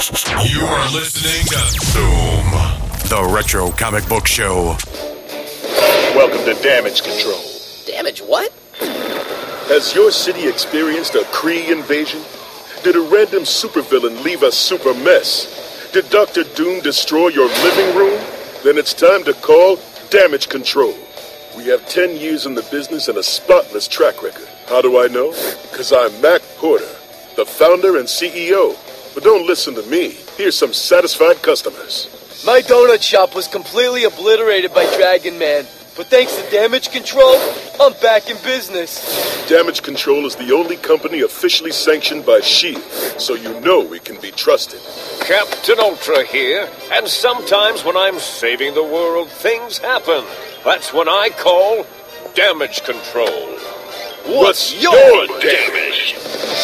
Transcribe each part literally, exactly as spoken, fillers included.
You are listening to Zoom, the Retro Comic Book Show. Welcome to Damage Control. Damage what? Has your city experienced a Kree invasion? Did a random supervillain leave a super mess? Did Doctor Doom destroy your living room? Then it's time to call Damage Control. We have ten years in the business and a spotless track record. How do I know? Because I'm Mac Porter, the founder and C E O. But don't listen to me. Here's some satisfied customers. My donut shop was completely obliterated by Dragon Man. But thanks to Damage Control, I'm back in business. Damage Control is the only company officially sanctioned by S H I E L D, so you know we can be trusted. Captain Ultra here, and sometimes when I'm saving the world, things happen. That's when I call Damage Control. What's, What's your, your damage?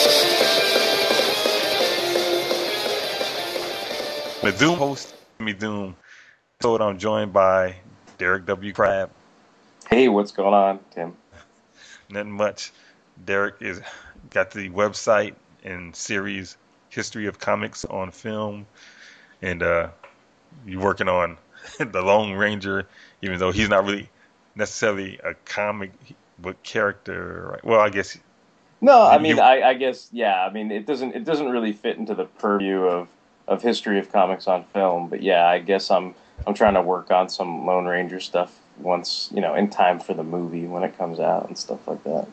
The Doom host, me Doom. So I'm joined by Derek W. Crab. Hey, what's going on, Tim? Nothing much. Derek is got the website and series History of Comics on Film, and uh, you're working on the Lone Ranger, even though he's not really necessarily a comic book character. Right? Well, I guess. No, I mean, I, I guess, yeah. I mean, it doesn't it doesn't really fit into the purview of, of History of Comics on Film, but yeah, I guess I'm I'm trying to work on some Lone Ranger stuff once, you know, in time for the movie when it comes out and stuff like that.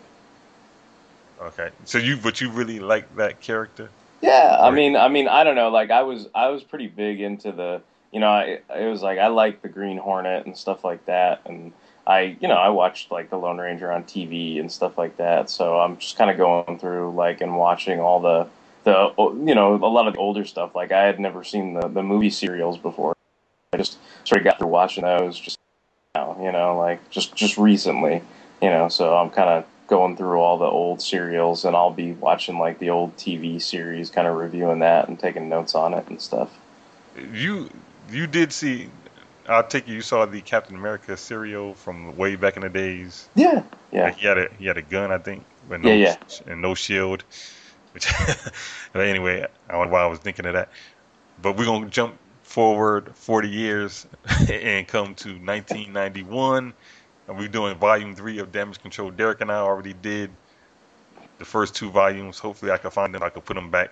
Okay, so you but you really like that character? Yeah, I mean, I mean, I don't know. Like, I was I was pretty big into the, you know, I, it was like I liked the Green Hornet and stuff like that, and I, you know, I watched like the Lone Ranger on T V and stuff like that. So I'm just kind of going through like and watching all the the you know a lot of the older stuff. Like I had never seen the the movie serials before. I just sort of got through watching those just now, you know, like just just recently, you know. So I'm kind of going through all the old serials, and I'll be watching like the old T V series, kind of reviewing that and taking notes on it and stuff. You you did see. I'll take you. You saw the Captain America serial from way back in the days. Yeah, yeah. Like he had a he had a gun, I think, but no, yeah, yeah. and no shield. Which, but anyway, I don't know why I was thinking of that. But we're gonna jump forward forty years and come to nineteen ninety-one. And we're doing volume three of Damage Control. Derek and I already did the first two volumes. Hopefully, I can find them. I can put them back,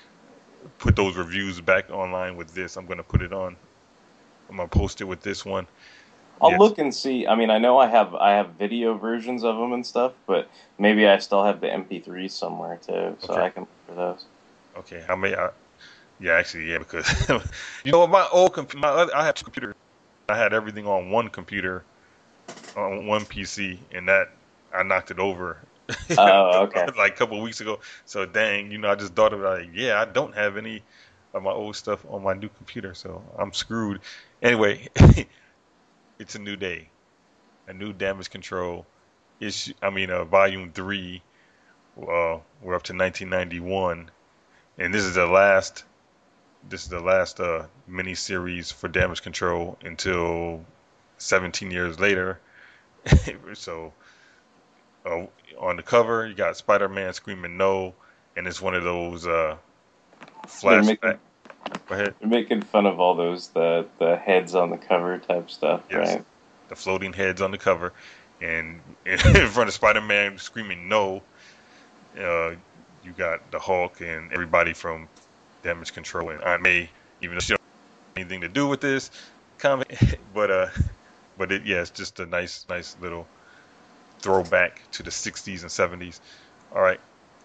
put those reviews back online with this. I'm gonna put it on. I'm gonna post it with this one. I'll yes. look and see. I mean, I know I have I have video versions of them and stuff, but maybe I still have the M P threes somewhere too, so okay. I can look for those. Okay, I may. I, yeah, actually, yeah, because you know my old computer. I had two computers. I had everything on one computer, on one P C, and that I knocked it over. Oh, okay. Like a couple of weeks ago. So dang, you know, I just thought of it. Like, yeah, I don't have any of my old stuff on my new computer, so I'm screwed. Anyway, it's a new day, a new Damage Control issue. I mean, uh, volume three. Uh, we're up to nineteen ninety-one, and this is the last. This is the last uh, mini series for Damage Control until seventeen years later. So, uh, on the cover, you got Spider-Man screaming no, and it's one of those uh, flashback. Go ahead. You're making fun of all those the the heads on the cover type stuff, yes, right? The floating heads on the cover, and in front of Spider-Man screaming no, uh, you got the Hulk and everybody from Damage Control and Aunt May, even though she don't have anything to do with this comic, but uh, but it yeah, it's just a nice nice little throwback to the sixties and seventies. All right,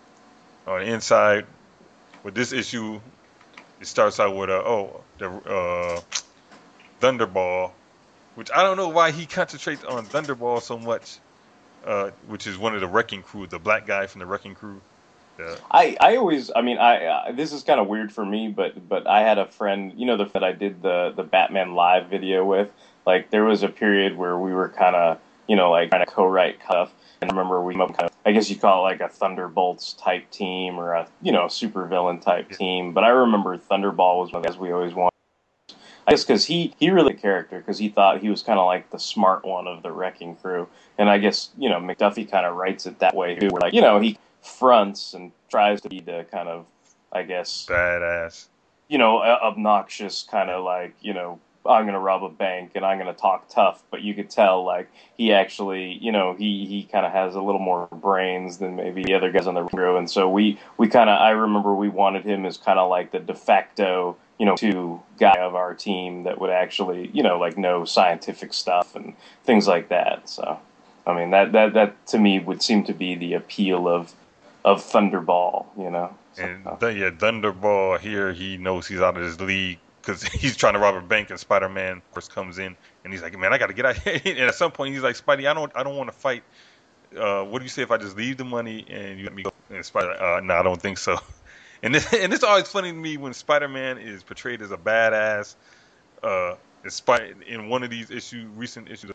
on the inside with this issue. It starts out with a oh the uh, Thunderball, which I don't know why he concentrates on Thunderball so much, uh, which is one of the Wrecking Crew, the black guy from the Wrecking Crew. The, I, I always I mean I uh, this is kind of weird for me, but but I had a friend, you know, the that I did the the Batman Live video with. Like there was a period where we were kind of you know like trying to co-write stuff. And I remember we kind of, I guess you call it like a Thunderbolts type team or a, you know, supervillain type team. But I remember Thunderball was one of the guys we always wanted. I guess because he, he really a character because he thought he was kind of like the smart one of the Wrecking Crew. And I guess, you know, McDuffie kind of writes it that way too. Where like, you know, he fronts and tries to be the kind of, I guess. Badass. you know, obnoxious kind of like, you know, I'm going to rob a bank and I'm going to talk tough, but you could tell like he actually, you know, he, he kind of has a little more brains than maybe the other guys on the row. And so we, we kind of, I remember we wanted him as kind of like the de facto, you know, two guy of our team that would actually, you know, like know scientific stuff and things like that. So, I mean, that, that, that to me would seem to be the appeal of, of Thunderball, you know. So, And th- yeah, Thunderball here, he knows he's out of his league because he's trying to rob a bank, and Spider-Man first comes in, and he's like, "Man, I got to get out here." And at some point, he's like, "Spidey, I don't, I don't want to fight. Uh, what do you say if I just leave the money and you let me go?" And Spider, uh, "No, I don't think so." And this, and it's always funny to me when Spider-Man is portrayed as a badass. Uh, in, Spy- in one of these issue, recent issues,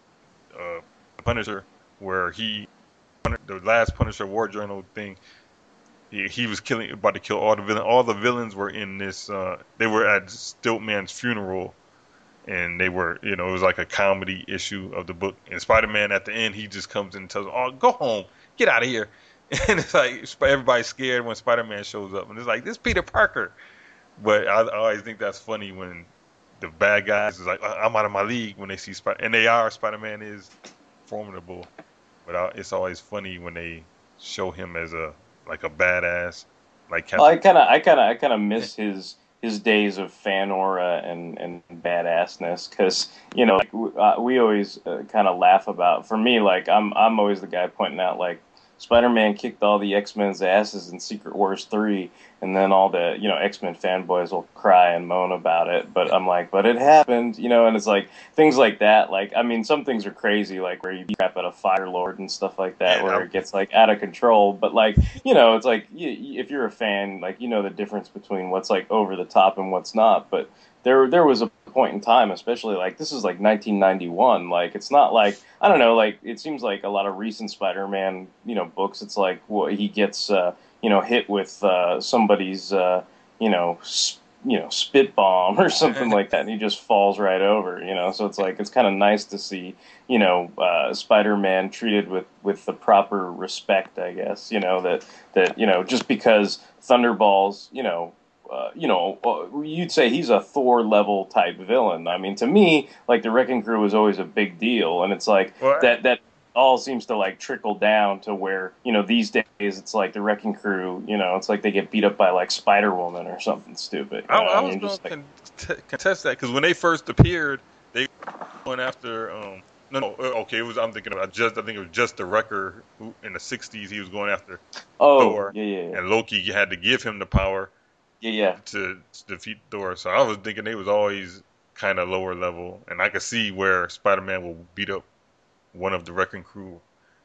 of uh, Punisher, where he, the last Punisher War Journal thing. He, he was killing, about to kill all the villains. All the villains were in this. Uh, they were at Stiltman's funeral, and they were, you know, it was like a comedy issue of the book. And Spider-Man at the end, he just comes in and tells, "Oh, go home, get out of here." And it's like everybody's scared when Spider-Man shows up, and it's like, this Peter Parker. But I, I always think that's funny when the bad guys is like, "I'm out of my league" when they see Spider, and they are. Spider-Man is formidable, but I, it's always funny when they show him as a like a badass, like Captain. Well, I kind of, I kind of, I kind of miss his his days of fan aura and and badassness, because you know, like, we, uh, we always uh, kind of laugh about. For me, like I'm I'm always the guy pointing out like Spider-Man kicked all the X-Men's asses in Secret Wars three, and then all the, you know, X-Men fanboys will cry and moan about it. But I'm like, but it happened, you know, and it's like things like that. Like, I mean, some things are crazy, like where you crap at a Fire Lord and stuff like that, Yeah, where I'm- it gets like out of control. But like, you know, it's like you, you- if you're a fan, like you know the difference between what's like over the top and what's not. But there, there was a point in time, especially like this is like nineteen ninety-one. Like it's not like, I don't know, like it seems like a lot of recent Spider-Man, you know, books. It's like, well, he gets, uh, you know, hit with uh, somebody's, uh, you know, sp- you know, spit bomb or something like that, and he just falls right over. You know, so it's like it's kind of nice to see, you know, uh, Spider-Man treated with with the proper respect, I guess. You know that that you know just because Thunderballs, you know. Uh, you know, uh, you'd say he's a Thor level type villain. I mean, to me, like the Wrecking Crew was always a big deal, and it's like Well, that that all seems to like trickle down to where, you know, these days it's like the Wrecking Crew, you know, it's like they get beat up by like Spider Woman or something stupid. You I, know? I And was you're going just to like, con- contest that because when they first appeared, they went after. Um, no, no, uh, okay, it was. I'm thinking about just. I think it was just the Wrecker who in the sixties. He was going after oh, Thor, yeah, yeah, yeah, and Loki had to give him the power yeah, yeah. to, to defeat Thor. So I was thinking they was always kind of lower level, and I could see where Spider-Man will beat up one of the Wrecking Crew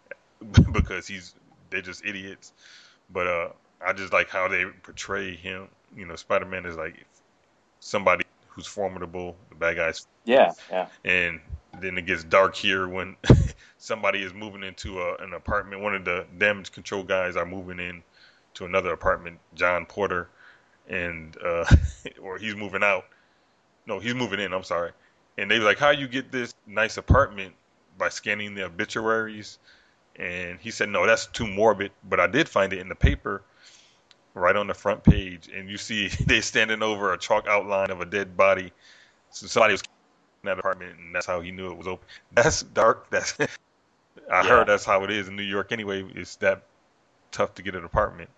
because he's they're just idiots. But uh, I just like how they portray him. You know, Spider-Man is like somebody who's formidable. The bad guys, Yeah, yeah. and then it gets dark here when somebody is moving into a, an apartment. One of the damage control guys are moving in to another apartment, John Porter, and uh, or he's moving out. No, he's moving in. I'm sorry. And they was like, "How you get this nice apartment by scanning the obituaries?" And he said, "No, that's too morbid." But I did find it in the paper, right on the front page, and you see they standing over a chalk outline of a dead body. So somebody was in that apartment, and that's how he knew it was open. That's dark. That's I Yeah. heard that's how it is in New York anyway. It's that tough to get an apartment,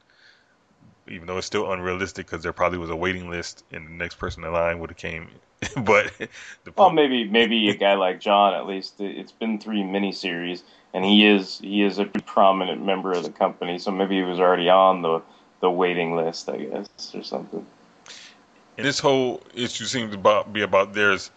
even though it's still unrealistic because there probably was a waiting list, and the next person in line would have came. But the Well, point, maybe maybe a guy like John, at least it's been three miniseries, and he is he is a pretty prominent member of the company, so maybe he was already on the the waiting list, I guess, or something. and this whole issue seems to about, be about there's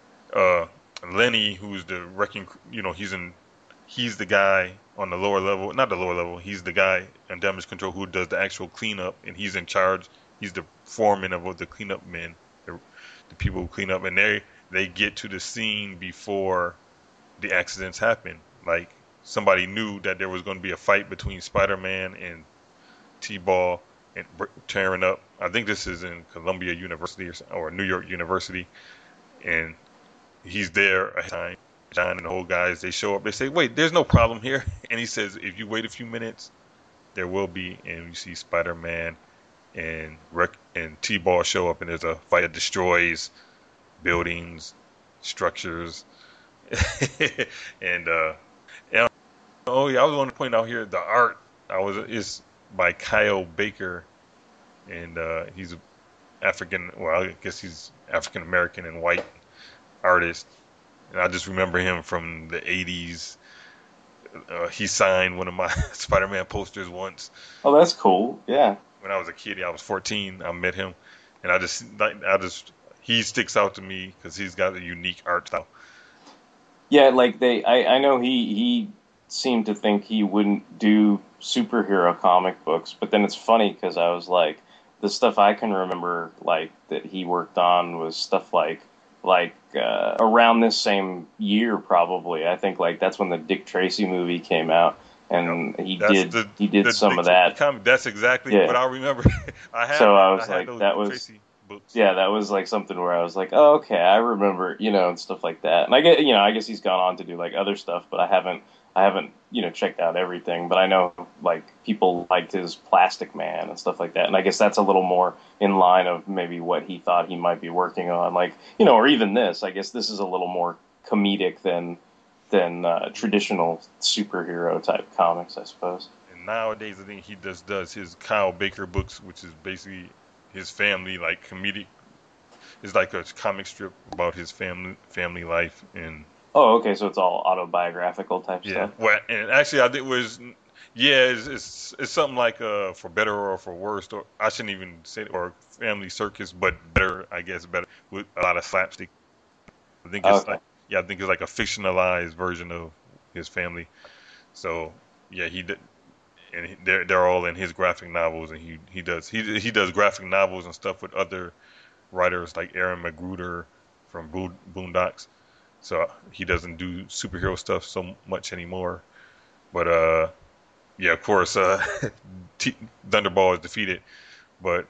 uh, Lenny, who's the wrecking, you know, he's in, he's the guy on the lower level, not the lower level, he's the guy in damage control who does the actual cleanup, and he's in charge. He's the foreman of the cleanup men, the, the people who clean up, and they they get to the scene before the accidents happen. Like somebody knew that there was going to be a fight between Spider-Man and T-Ball and br- tearing up. I think this is in Columbia University or, or New York University, and he's there a time. John and the whole guys, they show up. They say, "Wait, there's no problem here." And he says, "If you wait a few minutes, there will be." And you see Spider-Man and rec- and T-Ball show up, and there's a fight that destroys buildings, structures, and uh, and oh yeah, I was going to point out here the art. I was is by Kyle Baker, and uh, he's a African. Well, I guess he's African American and white artist, and I just remember him from the eighties. Uh, he signed one of my Spider-Man posters once. Oh, that's cool. Yeah. When I was a kid, I was fourteen. I met him, and I just, like, I just, he sticks out to me because he's got a unique art style. Yeah, like they, I, I know he he seemed to think he wouldn't do superhero comic books, but then it's funny because I was like, the stuff I can remember like that he worked on was stuff like like uh, around this same year probably. I think like that's when the Dick Tracy movie came out, and he That's did the, he did the, some the of that. comic. That's exactly Yeah. what I remember. I had. So I was I had like, those that was- Tracy books. Yeah, that was like something where I was like, oh, okay, I remember, you know, and stuff like that. And I get, you know, I guess he's gone on to do like other stuff, but I haven't, I haven't, you know, checked out everything. But I know like people liked his Plastic Man and stuff like that. And I guess that's a little more in line of maybe what he thought he might be working on, like, you know, or even this. I guess this is a little more comedic than than uh, traditional superhero type comics, I suppose. And nowadays, I think he just does his Kyle Baker books, which is basically his family, like comedic. It's like a comic strip about his family family life, and Oh, okay, so it's all autobiographical type yeah. stuff. Well, and actually, I think it was yeah, it's, it's it's something like uh for better or for worse, or I shouldn't even say or family circus, but better, I guess, better with a lot of slapstick. I think it's Okay. like yeah, I think it's like a fictionalized version of his family. So yeah, he did, and he, they're they're all in his graphic novels, and he he does he he does graphic novels and stuff with other writers like Aaron McGruder from Boon- Boondocks. So he doesn't do superhero stuff so much anymore. But uh, yeah, of course, uh, T- Thunderball is defeated. But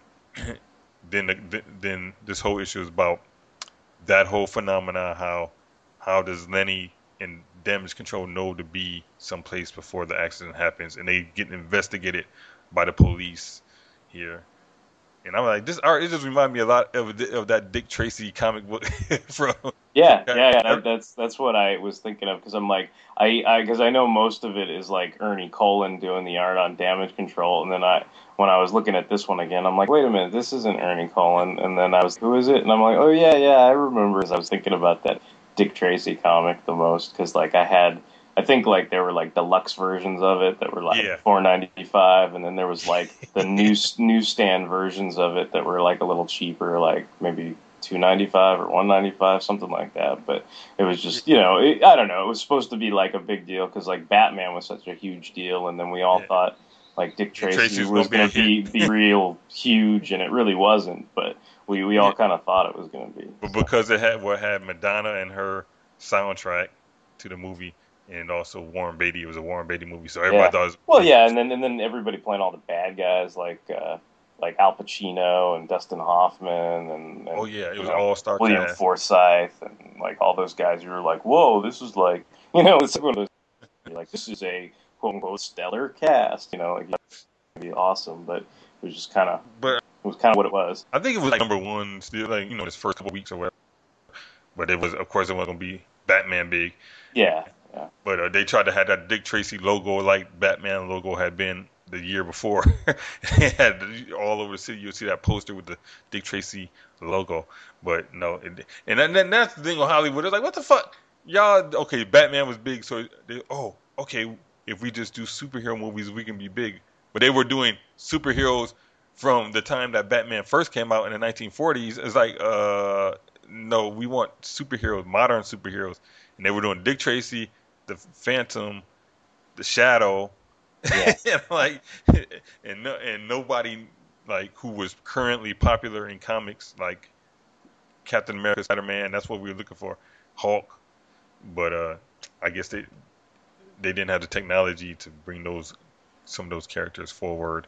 then the, then this whole issue is about that whole phenomena. How how does Lenny and Damage Control know to be someplace before the accident happens, and they get investigated by the police here. And I'm like, this art, it just reminded me a lot of of that Dick Tracy comic book from. Yeah, yeah, yeah. That, that's that's what I was thinking of because I'm like, I I because I know most of it is like Ernie Colin doing the art on Damage Control, and then I when I was looking at this one again, I'm like, wait a minute, this isn't Ernie Colin, and then I was, who is it? And I'm like, oh yeah, yeah, I remember. As I was thinking about that Dick Tracy comic the most because like I had. I think like there were like deluxe versions of it that were like Yeah. four ninety five, and then there was like the news newsstand versions of it that were like a little cheaper, like maybe two ninety five or one ninety five, something like that. But it was just you know it, I don't know. It was supposed to be like a big deal because like Batman was such a huge deal, and then we all Yeah. thought like Dick Tracy Tracy's was gonna going to be be, be real huge, and it really wasn't. But we we all kind of thought it was going to be. But because it had what had Madonna and her soundtrack to the movie, and also Warren Beatty. It was a Warren Beatty movie, so everybody Yeah. thought it was. Well, yeah, and then and then everybody playing all the bad guys like uh, like Al Pacino and Dustin Hoffman and, and Oh yeah, it you was know, an all-star William cast. Forsythe and like all those guys. You were like, whoa, this is like you know, it's one of those you're like this is a quote unquote stellar cast. You know, like it'd be awesome, but it was just kind of But it was kind of what it was. I think it was like number one still, like you know, this first couple weeks or whatever. But it was, of course, it wasn't gonna be Batman big. Yeah, yeah. But uh, they tried to have that Dick Tracy logo like Batman logo had been the year before. It had all over the city. You'll see that poster with the Dick Tracy logo. But no, it, and then, then that's the thing with Hollywood. It's like, what the fuck, y'all? Okay, Batman was big, so they, oh, okay, if we just do superhero movies, we can be big. But they were doing superheroes from the time that Batman first came out in the nineteen forties. It's like, uh, no, we want superheroes, modern superheroes. And they were doing Dick Tracy, the Phantom, the Shadow, Yeah. and like, and no, and nobody like who was currently popular in comics, like Captain America, Spider-Man. That's what we were looking for, Hulk. But uh, I guess they they didn't have the technology to bring those some of those characters forward.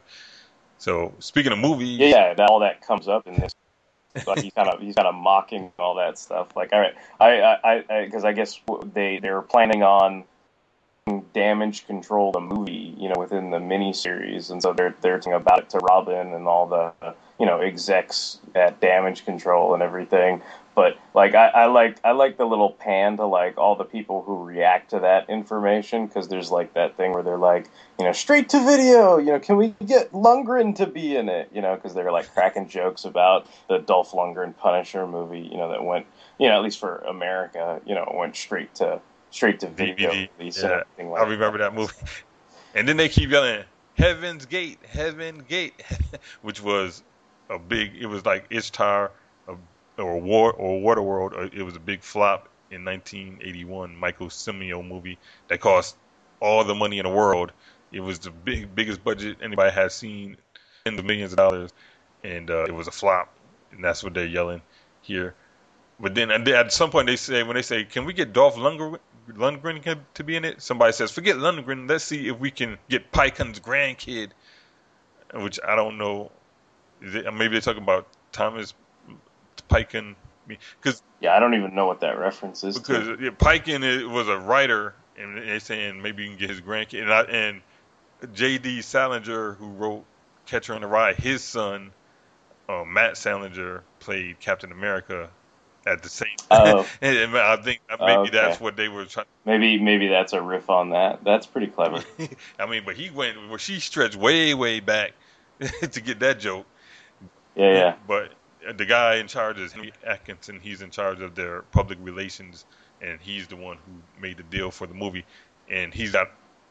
So speaking of movies, Yeah, yeah, that, all that comes up in this. Like he's kind of he's kind of mocking all that stuff. Like, all right, I I because I, I guess they they were planning on Damage Control, the movie, you know, within the miniseries, and so they're they're talking about it to Robin and all the you know execs at Damage Control and everything. But like I, I like I like the little pan to like all the people who react to that information, because there's like that thing where they're like, you know, straight to video, you know, can we get Lundgren to be in it, you know, because they're like cracking jokes about the Dolph Lundgren Punisher movie, you know, that went, you know, at least for America, you know, went straight to straight to video. D V D, Yeah, yeah, like I remember that movie. And then they keep yelling, Heaven's Gate, Heaven's Gate, which was a big, it was like Ishtar a, or War or Waterworld. It was a big flop in nineteen eighty-one, Michael Cimino movie that cost all the money in the world. It was the big biggest budget anybody has seen, in the millions of dollars, and uh, it was a flop, and that's what they're yelling here. But then at some point they say, when they say, can we get Dolph Lundgren, Lundgren to be in it? Somebody says, forget Lundgren, let's see if we can get Piken's grandkid, which I don't know. Is it, maybe they're talking about Thomas Piken. Cause, yeah, I don't even know what that reference is. Because to. Yeah, Piken was a writer, and they're saying maybe you can get his grandkid. And, I, and J D. Salinger, who wrote Catcher in the Rye, his son, uh, Matt Salinger, played Captain America at the same time. Oh. And I think maybe okay. that's what they were trying. Maybe maybe that's a riff on that. That's pretty clever. I mean, but he went, well, she stretched way, way back to get that joke. Yeah, yeah. But the guy in charge is Henry Atkinson. He's in charge of their public relations, and he's the one who made the deal for the movie. And he's got,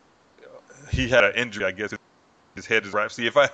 he had an injury, I guess. His head is wrapped. See, if I,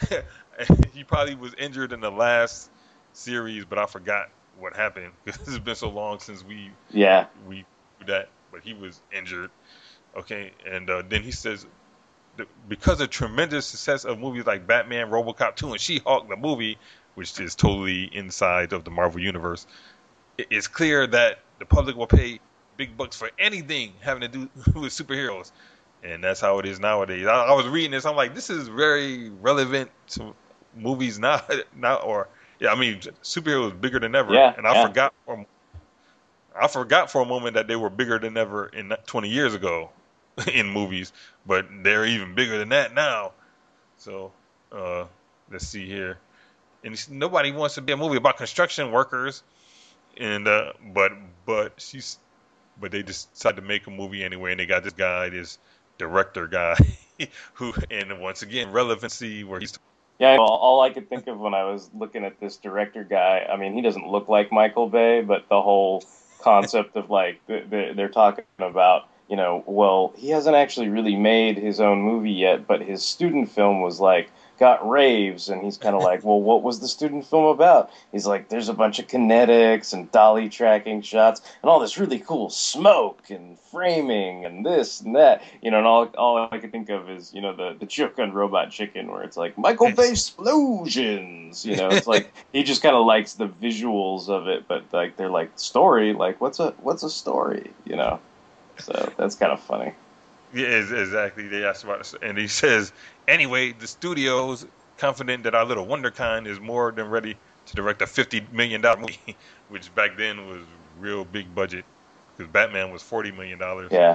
he probably was injured in the last series, but I forgot what happened because it's been so long since we yeah we did that. But he was injured. Okay, and uh, then he says, because of tremendous success of movies like Batman, RoboCop two, and She-Hulk, the movie, which is totally inside of the Marvel Universe, it's clear that the public will pay big bucks for anything having to do with superheroes. And that's how it is nowadays. I, I was reading this, I'm like, this is very relevant to movies now, now or yeah, I mean, superheroes bigger than ever. Yeah, and I yeah. forgot for I forgot for a moment that they were bigger than ever in twenty years ago in movies, but they're even bigger than that now. So uh, let's see here. And nobody wants to be a movie about construction workers, and uh, but but she's but they decided to make a movie anyway, and they got this guy, this director guy, who, and once again, relevancy where he's. Yeah, well, all I could think of when I was looking at this director guy, I mean, he doesn't look like Michael Bay, but the whole concept of like they're talking about, you know, well, he hasn't actually really made his own movie yet, but his student film was like got raves, and he's kind of like, well, what was the student film about? He's like, there's a bunch of kinetics and dolly tracking shots and all this really cool smoke and framing and this and that, you know, and all all I could think of is, you know, the, the joke on Robot Chicken where it's like, Michael Bay explosions, you know, it's like, he just kind of likes the visuals of it, but like, they're like, story, like, what's a, what's a story, you know? So that's kind of funny. Yeah, exactly. They asked about it, and he says, anyway, the studio's confident that our little wonderkind is more than ready to direct a fifty million dollars movie, which back then was real big budget, because Batman was forty million dollars. Yeah.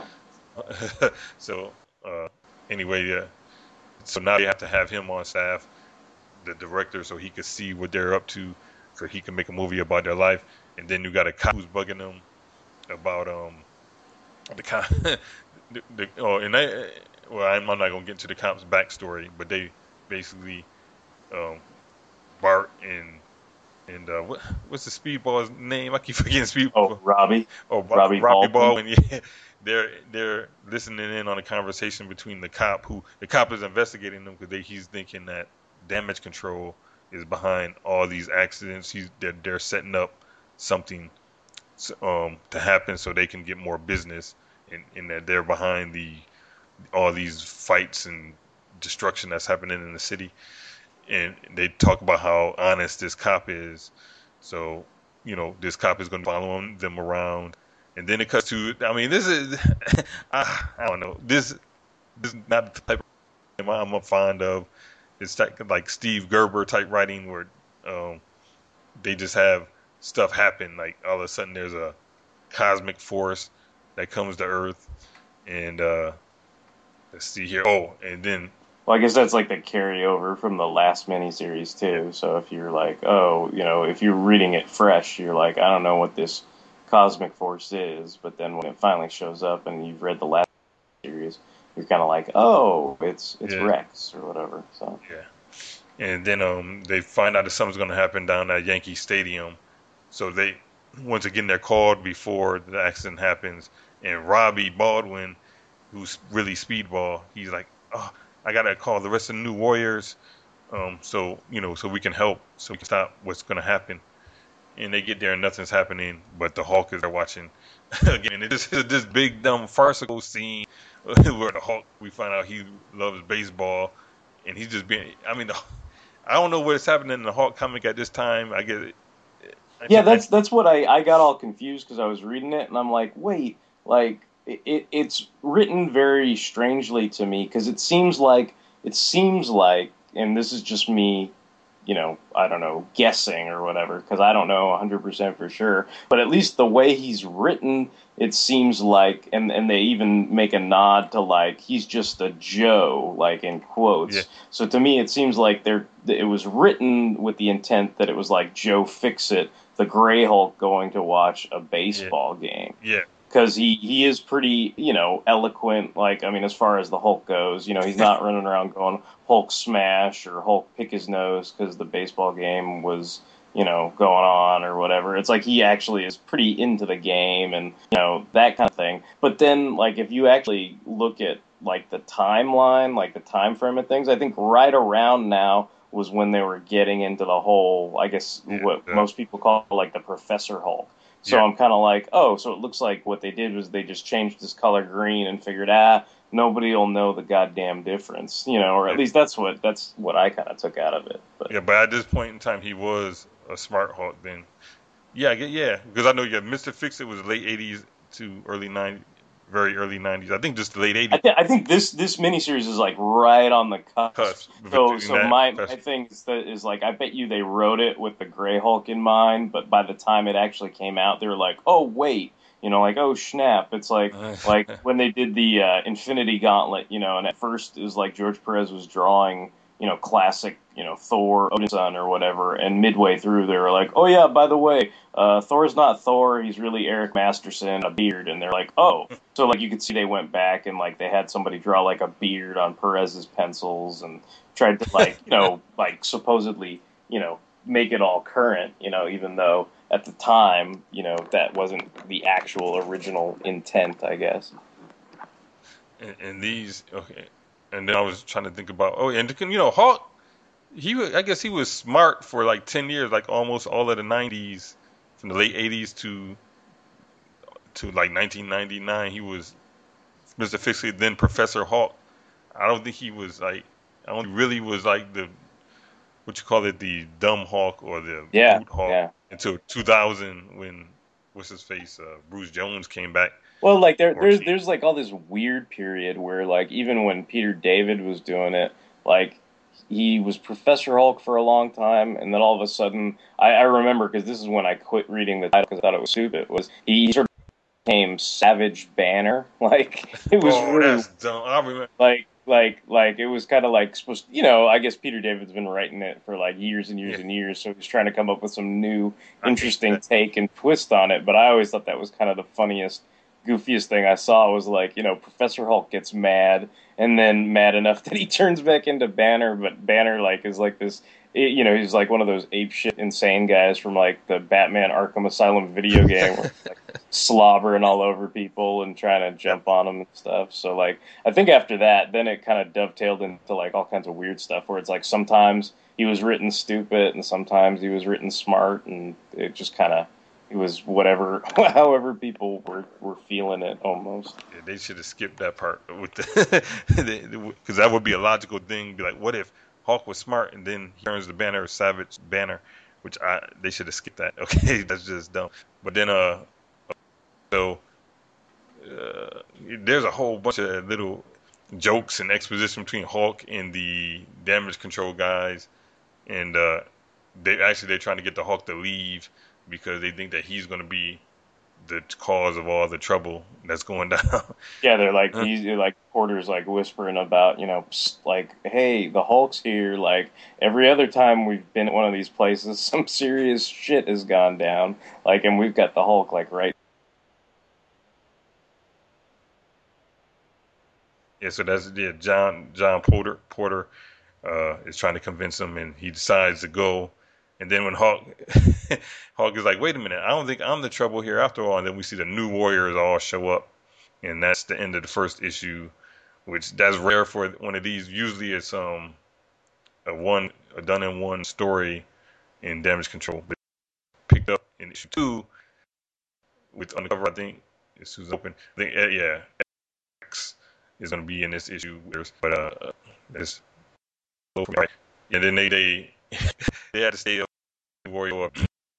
so, uh, anyway, yeah. So now you have to have him on staff, the director, so he could see what they're up to, so he can make a movie about their life. And then you got a cop who's bugging them about um the cop. The, the, oh, and they, well, I'm, I'm not gonna get into the cop's backstory, but they basically, um, Bart and and uh, what what's the Speedball's name? I keep forgetting Speedball. Oh, Robbie. Oh, Robbie, Robbie Baldwin. Baldwin. Yeah, they're they're listening in on a conversation between the cop, who the cop is investigating them because he's thinking that Damage Control is behind all these accidents. He's they're, they're setting up something um to happen so they can get more business. And, and that they're behind the all these fights and destruction that's happening in the city, and they talk about how honest this cop is. So, you know, this cop is going to follow them around, and then it cuts to. I mean, this is I, I don't know. This this is not the type of I'm I'm fond of. It's like Steve Gerber type writing where um, they just have stuff happen. Like all of a sudden, there's a cosmic force that comes to Earth, And uh, let's see here. Oh, and then Well, I guess that's like the carryover from the last miniseries too. So if you're like, oh, you know, if you're reading it fresh, you're like, I don't know what this cosmic force is, but then when it finally shows up and you've read the last series, you're kind of like, oh, it's it's yeah, Rex or whatever. So yeah. And then um, they find out that something's going to happen down at Yankee Stadium. So they, once again, they're called before the accident happens. And Robbie Baldwin, who's really speedball, he's like, oh, I got to call the rest of the New Warriors, um, so, you know, so we can help, so we can stop what's going to happen. And they get there and nothing's happening, but the Hulk is there watching. Again, it's just this big, dumb, farcical scene where the Hulk, we find out he loves baseball, and he's just being, I mean, the, I don't know what's happening in the Hulk comic at this time. I get it. I yeah, think that's I, that's what I I got all confused because I was reading it and I'm like, wait, like it, it it's written very strangely to me because it seems like it seems like, and this is just me, you know, I don't know, guessing or whatever, because I don't know one hundred percent for sure. But at least the way he's written, it seems like, and, and they even make a nod to, like, he's just a Joe, like, in quotes. Yeah. So to me, it seems like they're, it was written with the intent that it was like Joe Fixit, the Gray Hulk, going to watch a baseball yeah. game. Yeah. Because he, he is pretty, you know, eloquent, like, I mean, as far as the Hulk goes, you know, he's not running around going Hulk smash or Hulk pick his nose because the baseball game was, you know, going on or whatever. It's like he actually is pretty into the game and, you know, that kind of thing. But then, like, if you actually look at, like, the timeline, like the time frame of things, I think right around now was when they were getting into the whole, I guess, Yeah, what yeah. most people call, like, the Professor Hulk. So Yeah. I'm kind of like, oh, so it looks like what they did was they just changed his color green and figured, ah, nobody will know the goddamn difference, you know, or at least that's what that's what I kind of took out of it. But Yeah, but at this point in time, he was a smart Hulk then. Yeah, I get, yeah, because I know, yeah, Mister Fix-It was late eighties to early nineties, very early nineties. I think just the late I, eighties. th- I think this this miniseries is like right on the cusp. Cusp, So between so that my cusp. my thing is that is like I bet you they wrote it with the Gray Hulk in mind, but by the time it actually came out, they were like, oh wait, you know, like oh snap, it's like like when they did the uh, Infinity Gauntlet, you know, and at first it was like George Perez was drawing, you know, classic, you know, Thor, Odin's son or whatever, and midway through they were like, oh yeah, by the way, uh, Thor's not Thor, he's really Eric Masterson, a beard, and they're like, oh. So, like, you could see they went back and, like, they had somebody draw, like, a beard on Perez's pencils and tried to, like, you know, like, supposedly, you know, make it all current, you know, even though at the time, you know, that wasn't the actual original intent, I guess. And, and these, okay. And then I was trying to think about, oh, and you know, Hulk, he was, I guess he was smart for like ten years, like almost all of the nineties, from the late eighties to to like nineteen ninety-nine. He was Mister Fix-It, then Professor Hulk. I don't think he was like, I don't think he really was like the, what you call it, the dumb Hulk or the Yeah, brute Hulk yeah. until two thousand when, what's his face, uh, Bruce Jones came back. Well, like there, Or there's he- there's like all this weird period where like even when Peter David was doing it, like he was Professor Hulk for a long time, and then all of a sudden, I, I remember because this is when I quit reading the title because I thought it was stupid. Was he sort of became Savage Banner? Like it was Oh, really that's dumb. I remember. like like like it was kind of like supposed. You know, I guess Peter David's been writing it for like years and years Yeah. and years, so he's trying to come up with some new I hate interesting that. take and twist on it. But I always thought that was kind of the funniest, goofiest thing I saw was like, you know, Professor Hulk gets mad and then mad enough that he turns back into Banner, but Banner like is like this, you know, he's like one of those apeshit insane guys from like the Batman Arkham Asylum video game where he's like slobbering all over people and trying to jump on them and stuff. So like, I think after that, then it kind of dovetailed into like all kinds of weird stuff where it's like sometimes he was written stupid and sometimes he was written smart, and it just kind of, it was whatever, however people were, were feeling it almost. Yeah, they should have skipped that part with the, because that would be a logical thing. Be like, what if Hulk was smart and then he turns the Banner a Savage Banner, which I they should have skipped that. Okay, that's just dumb. But then uh, so uh, there's a whole bunch of little jokes and exposition between Hulk and the damage control guys, and uh, they actually they're trying to get the Hulk to leave because they think that he's going to be the cause of all the trouble that's going down. Yeah, they're like he's like Porter's like whispering about, you know, psst, like, hey, the Hulk's here. Like every other time we've been at one of these places, some serious shit has gone down. Like, and we've got the Hulk like right. Yeah, so that's yeah. John John Porter Porter uh, is trying to convince him, and he decides to go. And then when Hulk Hulk is like, wait a minute, I don't think I'm the trouble here after all. And then we see the New Warriors all show up, and that's the end of the first issue, which that's rare for one of these. Usually it's um a one a done in one story in Damage Control, but picked up in issue two with on the cover. I think it's who's open. I think uh, yeah, X is going to be in this issue, but uh, this right. And then they they they had to stay up Warrior.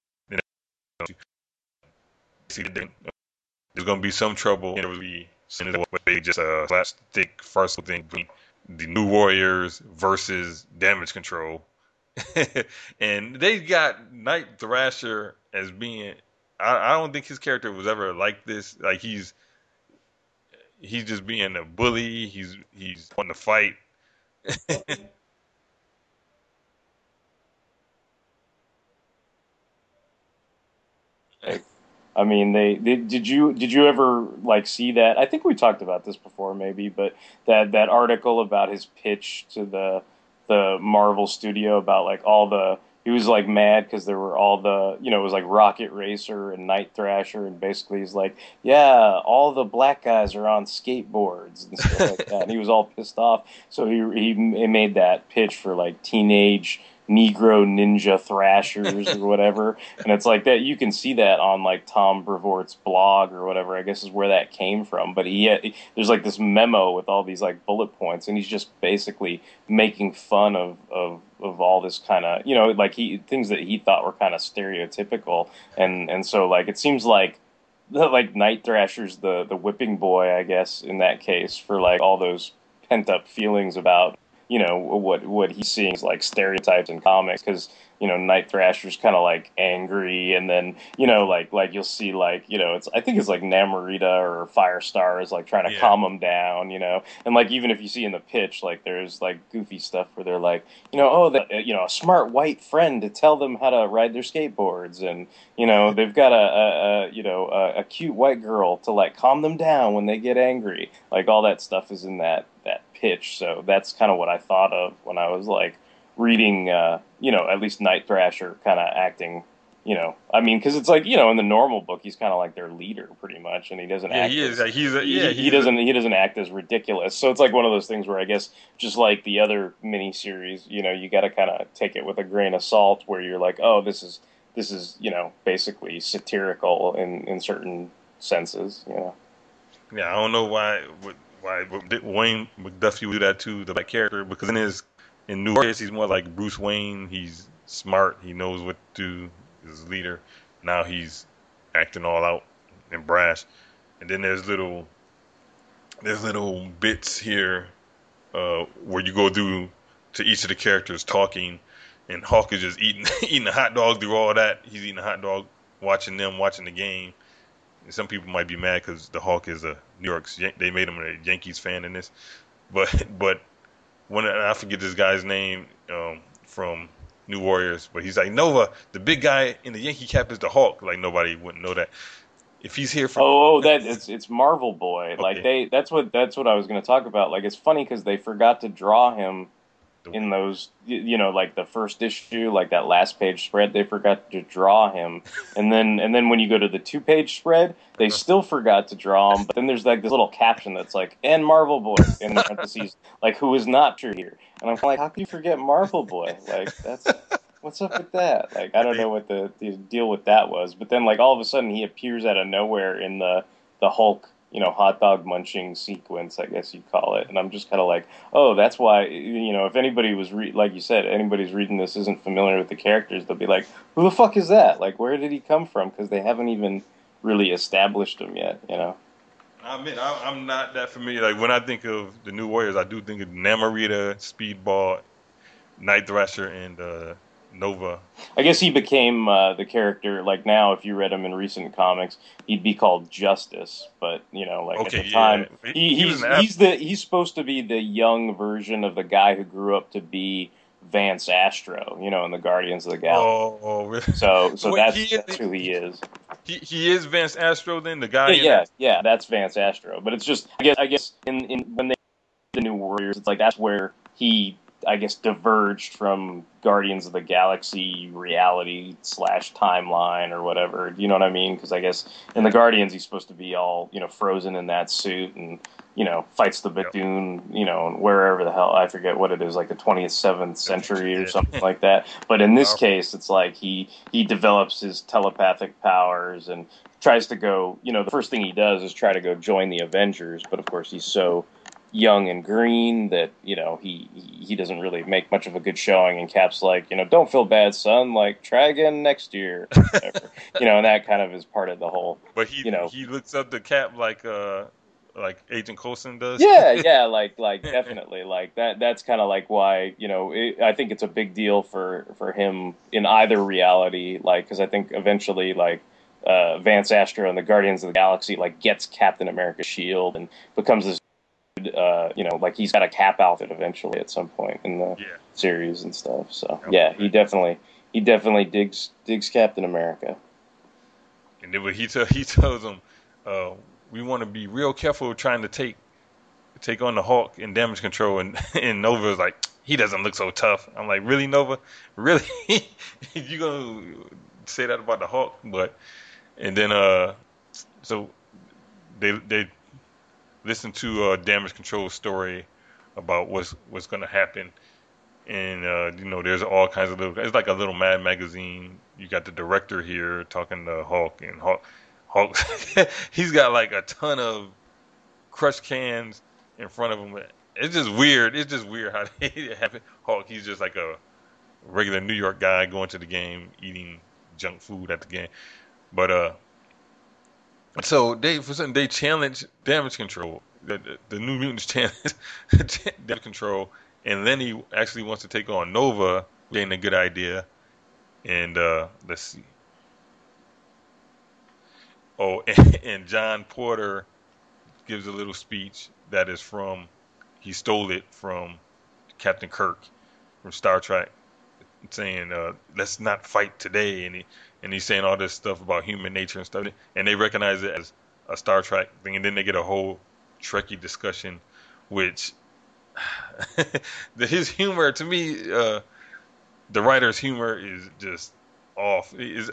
See, there's going to be some trouble. And there will be, but they just uh, slapstick farcical thing between the New Warriors versus Damage Control, and they got Night Thrasher as being. I, I don't think his character was ever like this. Like he's he's just being a bully. He's he's wanting to fight. I mean, they, they did you did you ever like see that? I think we talked about this before, maybe, but that that article about his pitch to the the Marvel studio about like all the he was like mad because there were all the you know it was like Rocket Racer and Night Thrasher, and basically he's like, yeah, all the black guys are on skateboards and stuff like that, and he was all pissed off. So he he made that pitch for like teenage Negro Ninja Thrashers or whatever, and it's like that. You can see that on like Tom Brevoort's blog or whatever. I guess is where that came from. But he, had, there's like this memo with all these like bullet points, and he's just basically making fun of of, of all this kind of you know like he things that he thought were kind of stereotypical, and and so like it seems like like Night Thrasher's the the whipping boy, I guess, in that case for like all those pent up feelings about. You know what what he's seeing is like stereotypes in comics because you know Night Thrasher's kind of like angry, and then you know like like you'll see like you know it's I think it's like Namorita or Firestar is like trying to yeah. calm him down, you know, and like even if you see in the pitch like there's like goofy stuff where they're like you know oh that you know a smart white friend to tell them how to ride their skateboards, and you know they've got a, a, a you know a, a cute white girl to like calm them down when they get angry, like all that stuff is in that that pitch. So that's kind of what I thought of when I was like reading, uh, you know, at least Night Thrasher kind of acting, you know, I mean, because it's like, you know, in the normal book, he's kind of like their leader pretty much, and he doesn't yeah, act. He is. As, he's a, yeah. He, he doesn't. A... He doesn't act as ridiculous. So it's like one of those things where I guess just like the other miniseries, you know, you got to kind of take it with a grain of salt, where you're like, oh, this is this is you know basically satirical in in certain senses, you know. Yeah, I don't know why. What, Why Wayne McDuffie would do that to the black character, because in his in New Warriors he's more like Bruce Wayne. He's smart. He knows what to do. He's a leader. Now he's acting all out and brash. And then there's little there's little bits here uh, where you go through to each of the characters talking, and Hulk is just eating eating a hot dog through all that. He's eating a hot dog, watching them, watching the game. Some people might be mad because the Hulk is a New York's. They made him a Yankees fan in this, but but when I forget this guy's name um, from New Warriors, but he's like Nova, the big guy in the Yankee cap is the Hulk. Like nobody wouldn't know that if he's here for. Oh, oh that it's it's Marvel Boy. Okay. Like they that's what that's what I was going to talk about. Like it's funny because they forgot to draw him in those, you know, like the first issue, like that last page spread, they forgot to draw him, and then and then when you go to the two page spread, they still forgot to draw him. But then there's like this little caption that's like "and Marvel Boy" in the parentheses, like who is not true here. And I'm like, how can you forget Marvel Boy? Like that's what's up with that? Like I don't know what the, the deal with that was. But then like all of a sudden he appears out of nowhere in the the Hulk. You know, hot dog munching sequence, I guess you'd call it. And I'm just kind of like, oh, that's why, you know, if anybody was, re- like you said, anybody's reading this isn't familiar with the characters, they'll be like, who the fuck is that? Like, where did he come from? Because they haven't even really established him yet, you know? I mean, I, I'm not that familiar. Like, when I think of the New Warriors, I do think of Namorita, Speedball, Night Thrasher, and uh, Nova. I guess he became uh, the character. Like now, if you read him in recent comics, he'd be called Justice. But you know, like Okay, at the yeah. time, He- he, he was he's an ab- he's the he's supposed to be the young version of the guy who grew up to be Vance Astro. You know, in the Guardians of the Galaxy. Oh, oh, really? So so Wait, that's he is- that's who he is. He he is Vance Astro then, the guy. Yeah, in yeah, that? yeah. That's Vance Astro. But it's just I guess I guess in, in when they the New Warriors, it's like that's where he I guess diverged from Guardians of the Galaxy reality slash timeline or whatever. You know what I mean? Because I guess in the Guardians he's supposed to be all you know frozen in that suit and you know fights the Bethune you know wherever the hell I forget what it is like the twenty-seventh century or something like that. But in this case it's like he he develops his telepathic powers and tries to go. You know the first thing he does is try to go join the Avengers, but of course he's so young and green that you know he he doesn't really make much of a good showing, and Cap's like, you know, don't feel bad, son, like try again next year. You know, and that kind of is part of the whole But he you know he looks up to Cap like uh like Agent Coulson does. yeah yeah like like definitely like that that's kind of like why you know it, I think it's a big deal for for him in either reality, like because I think eventually like uh Vance Astro and the Guardians of the Galaxy like gets Captain America's shield and becomes this Uh, you know, like he's got a Cap outfit eventually at some point in the Yeah. series and stuff. So Okay. yeah, he definitely he definitely digs digs Captain America. And then when he tell he tells them, uh, we want to be real careful trying to take take on the Hulk in Damage Control, and and Nova's like, he doesn't look so tough. I'm like, really, Nova? Really? You gonna say that about the Hulk? But and then uh, so they they listen to uh, Damage Control's story about what's what's gonna happen, and uh, you know, there's all kinds of little. It's like a little Mad magazine. You got the director here talking to Hulk, and Hulk, Hulk, he's got like a ton of crushed cans in front of him. It's just weird. It's just weird how they have it. Hulk, he's just like a regular New York guy going to the game, eating junk food at the game. But uh, so they for something they challenge Damage Control. The, the, the New Mutants challenge Damage Control, and then he actually wants to take on Nova, which ain't a good idea. And uh, let's see. Oh, and, and John Porter gives a little speech that is from, he stole it from Captain Kirk from Star Trek, saying, uh, let's not fight today. And, he, and he's saying all this stuff about human nature and stuff. And they recognize it as a Star Trek thing. And then they get a whole Trekkie discussion, which the, his humor, to me, uh, the writer's humor is just off. Is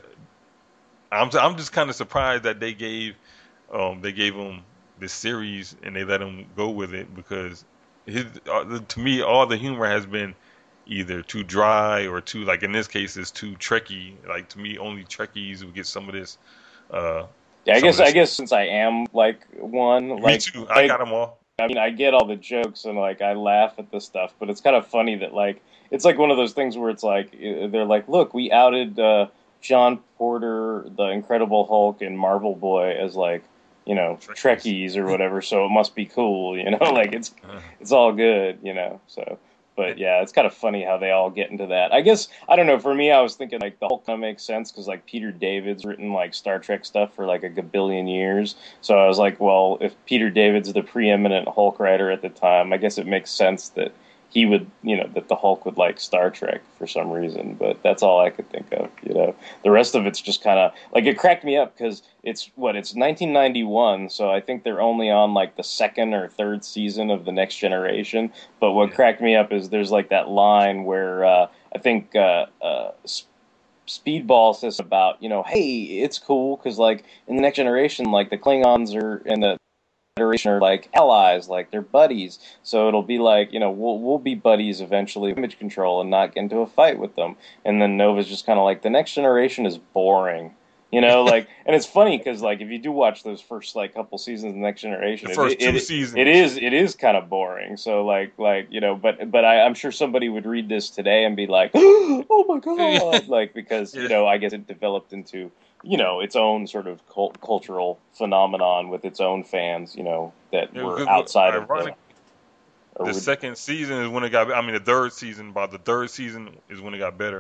I'm I'm just kind of surprised that they gave um, they gave him this series and they let him go with it, because his uh, to me all the humor has been either too dry or too, like in this case, it's too Trekkie. Like to me, only Trekkies would get some of this. Uh, Yeah, I some guess of this. I guess since I am like one, Me like too. I got them all. I mean, I get all the jokes and like I laugh at the stuff, but it's kind of funny that like it's like one of those things where it's like they're like, look, we outed uh, John Porter, the Incredible Hulk, and Marvel Boy as like you know Trekkies. Trekkies or whatever, so it must be cool, you know, like it's Uh-huh. it's all good, you know. So, but yeah, it's kind of funny how they all get into that. I guess I don't know. For me, I was thinking like the Hulk kind of makes sense because like Peter David's written like Star Trek stuff for like a gabillion years. So I was like, well, if Peter David's the preeminent Hulk writer at the time, I guess it makes sense that he would, you know, that the Hulk would like Star Trek for some reason. But that's all I could think of, you know. The rest of it's just kind of like it cracked me up because it's what it's nineteen ninety-one, so I think they're only on like the second or third season of The Next Generation. But what Yeah. cracked me up is there's like that line where uh, I think uh, uh, Speedball says about, you know, hey, it's cool because like in The Next Generation, like the Klingons are and the Federation are like allies, like they're buddies. So it'll be like, you know, we'll we'll be buddies eventually, Damage Control, and not get into a fight with them. And then Nova's just kind of like, the Next Generation is boring, you know, like. And it's funny because like if you do watch those first like couple seasons of The Next Generation, The it- first it, two it, seasons. it is it is kind of boring. So like like you know, but but I, I'm sure somebody would read this today and be like, oh my god, like because you Yeah. know I guess it developed into, you know, its own sort of cult- cultural phenomenon with its own fans, you know, that Yeah, were because outside of ironic- the. The orig- second season is when it got. I mean, the third season. About the third season is when it got better.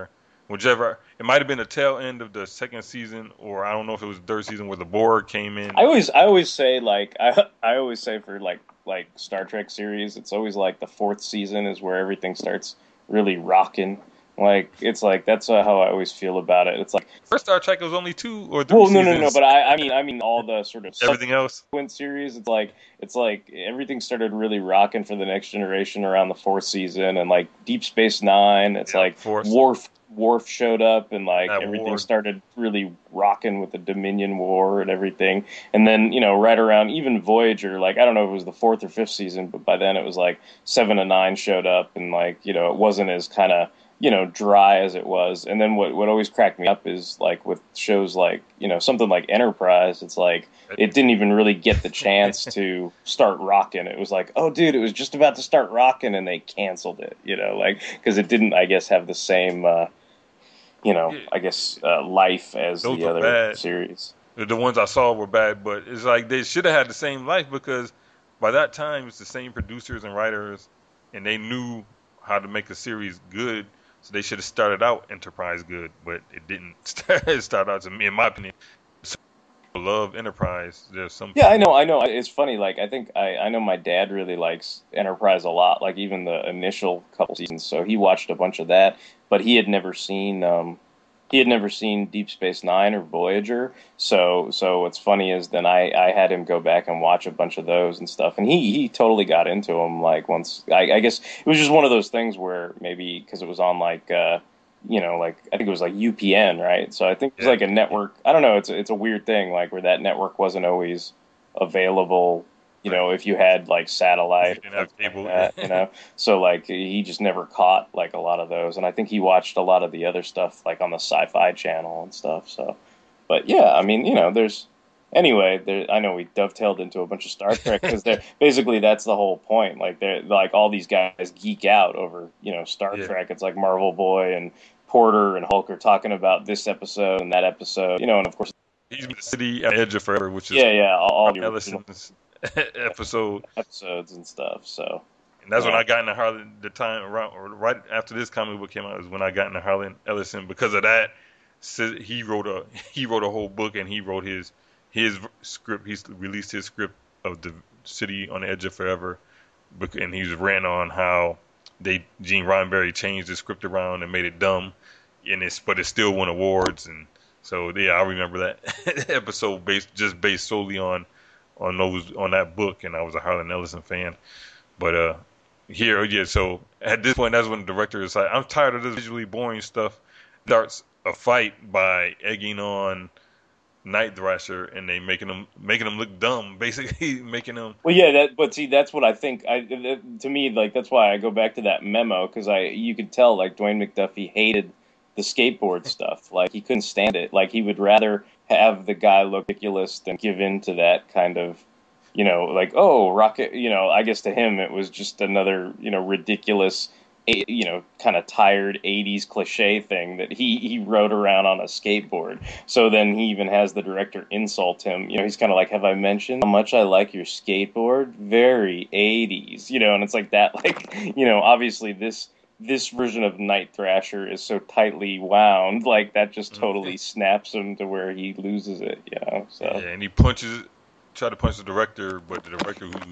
whichever. It might have been the tail end of the second season, or I don't know if it was the third season where the Borg came in. I always, I always say like, I, I always say for like, like Star Trek series, it's always like the fourth season is where everything starts really rocking. Like it's like that's uh, how I always feel about it. It's like first Star Trek was only two or three. Well, no, seasons. no, no. But I, I mean, I mean all the sort of everything else. Series. It's like it's like everything started really rocking for the Next Generation around the fourth season, and like Deep Space Nine. It's yeah, like Force. Worf, Worf showed up, and like that everything war. started really rocking with the Dominion War and everything. And then you know, right around even Voyager, like I don't know if it was the fourth or fifth season, but by then it was like seven and nine showed up, and like you know, it wasn't as kind of you know, dry as it was. And then what, what always cracked me up is like with shows like, you know, something like Enterprise, it's like, it didn't even really get the chance to start rocking. It was like, oh dude, it was just about to start rocking and they canceled it, you know, like, cause it didn't, I guess, have the same, uh, you know, I guess, uh, life as Those the other bad. series. The ones I saw were bad, but it's like they should have had the same life because by that time it's the same producers and writers and they knew how to make a series good. So they should have started out Enterprise good, but it didn't start, start out to me, in my opinion. So I love Enterprise. There's some Yeah, I know, I know. It's funny. Like, I think I, I know my dad really likes Enterprise a lot. Like, even the initial couple seasons. So he watched a bunch of that, but he had never seen um, he had never seen Deep Space Nine or Voyager. So, so what's funny is then I, I had him go back and watch a bunch of those and stuff, and he, he totally got into them. Like once, I, I guess it was just one of those things where maybe because it was on like, uh, you know, like I think it was like U P N, right? So I think it was Yeah. like a network. I don't know. It's it's a weird thing, like where that network wasn't always available. You know, if you had like satellite, You didn't have cable. like that, you know, so like he just never caught like a lot of those, and I think he watched a lot of the other stuff like on the Sci-Fi Channel and stuff. So, but yeah, I mean, you know, there's anyway. There, I know we dovetailed into a bunch of Star Trek because they're basically that's the whole point. Like they're like all these guys geek out over you know Star Yeah. Trek. It's like Marvel Boy and Porter and Hulk are talking about this episode and that episode, you know, and of course, He's the City on the Edge of Forever, which is yeah, yeah, all, all the original Ellison's episode. episodes and stuff. So. And that's when Yeah. I got into Harlan. The time around, or right after this comic book came out, is when I got into Harlan Ellison. Because of that, so he wrote a he wrote a whole book, and he wrote his his script. He's released his script of the City on the Edge of Forever, bec- and he was ranting on how they Gene Roddenberry changed the script around and made it dumb, and it's but it still won awards. And so yeah, I remember that episode based just based solely on on those on that book, and I was a Harlan Ellison fan. But uh. Here, yeah, so at this point, that's when the director is like, I'm tired of this visually boring stuff. Starts a fight by egging on Night Thrasher, and they making him making him look dumb, basically making him. Well, yeah, that. But see, that's what I think. I that, to me, like that's why I go back to that memo because I you could tell like Dwayne McDuffie hated the skateboard stuff. Like he couldn't stand it. Like he would rather have the guy look ridiculous than give in to that kind of. You know, like, oh, Rocket, you know, I guess to him it was just another, you know, ridiculous, you know, kind of tired eighties cliche thing that he, he rode around on a skateboard. So then he even has the director insult him. You know, he's kind of like, have I mentioned how much I like your skateboard? Very eighties, you know, and it's like that, like, you know, obviously this this version of Night Thrasher is so tightly wound, like that just totally snaps him to where he loses it, you know, so. Yeah, and he punches. Try to punch the director, but the director who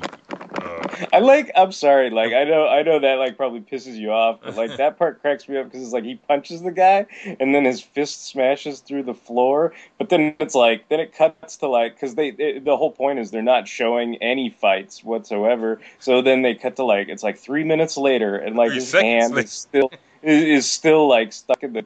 uh, I like. I'm sorry. Like I know. I know that like probably pisses you off, but like that part cracks me up because it's like he punches the guy and then his fist smashes through the floor. But then it's like then it cuts to like because they it, the whole point is they're not showing any fights whatsoever. So then they cut to like it's like three minutes later and like Three his seconds hand later. is still is, is still like stuck in the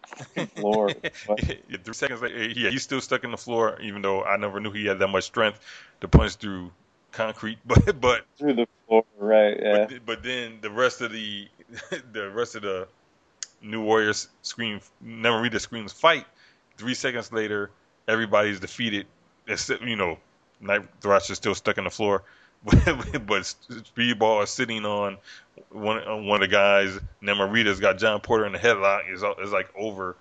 floor. yeah, three seconds later, yeah, he's still stuck in the floor, even though I never knew he had that much strength to punch through concrete. But but Through the floor, right? Yeah. but, but then the rest of the the rest of the New Warriors scream, Namorita screams fight. Three seconds later, everybody's defeated. Except you know, Night Thrasher's still stuck in the floor. But, but Speedball is sitting on one on one of the guys. Namorita's got John Porter in the headlock. Is is like over,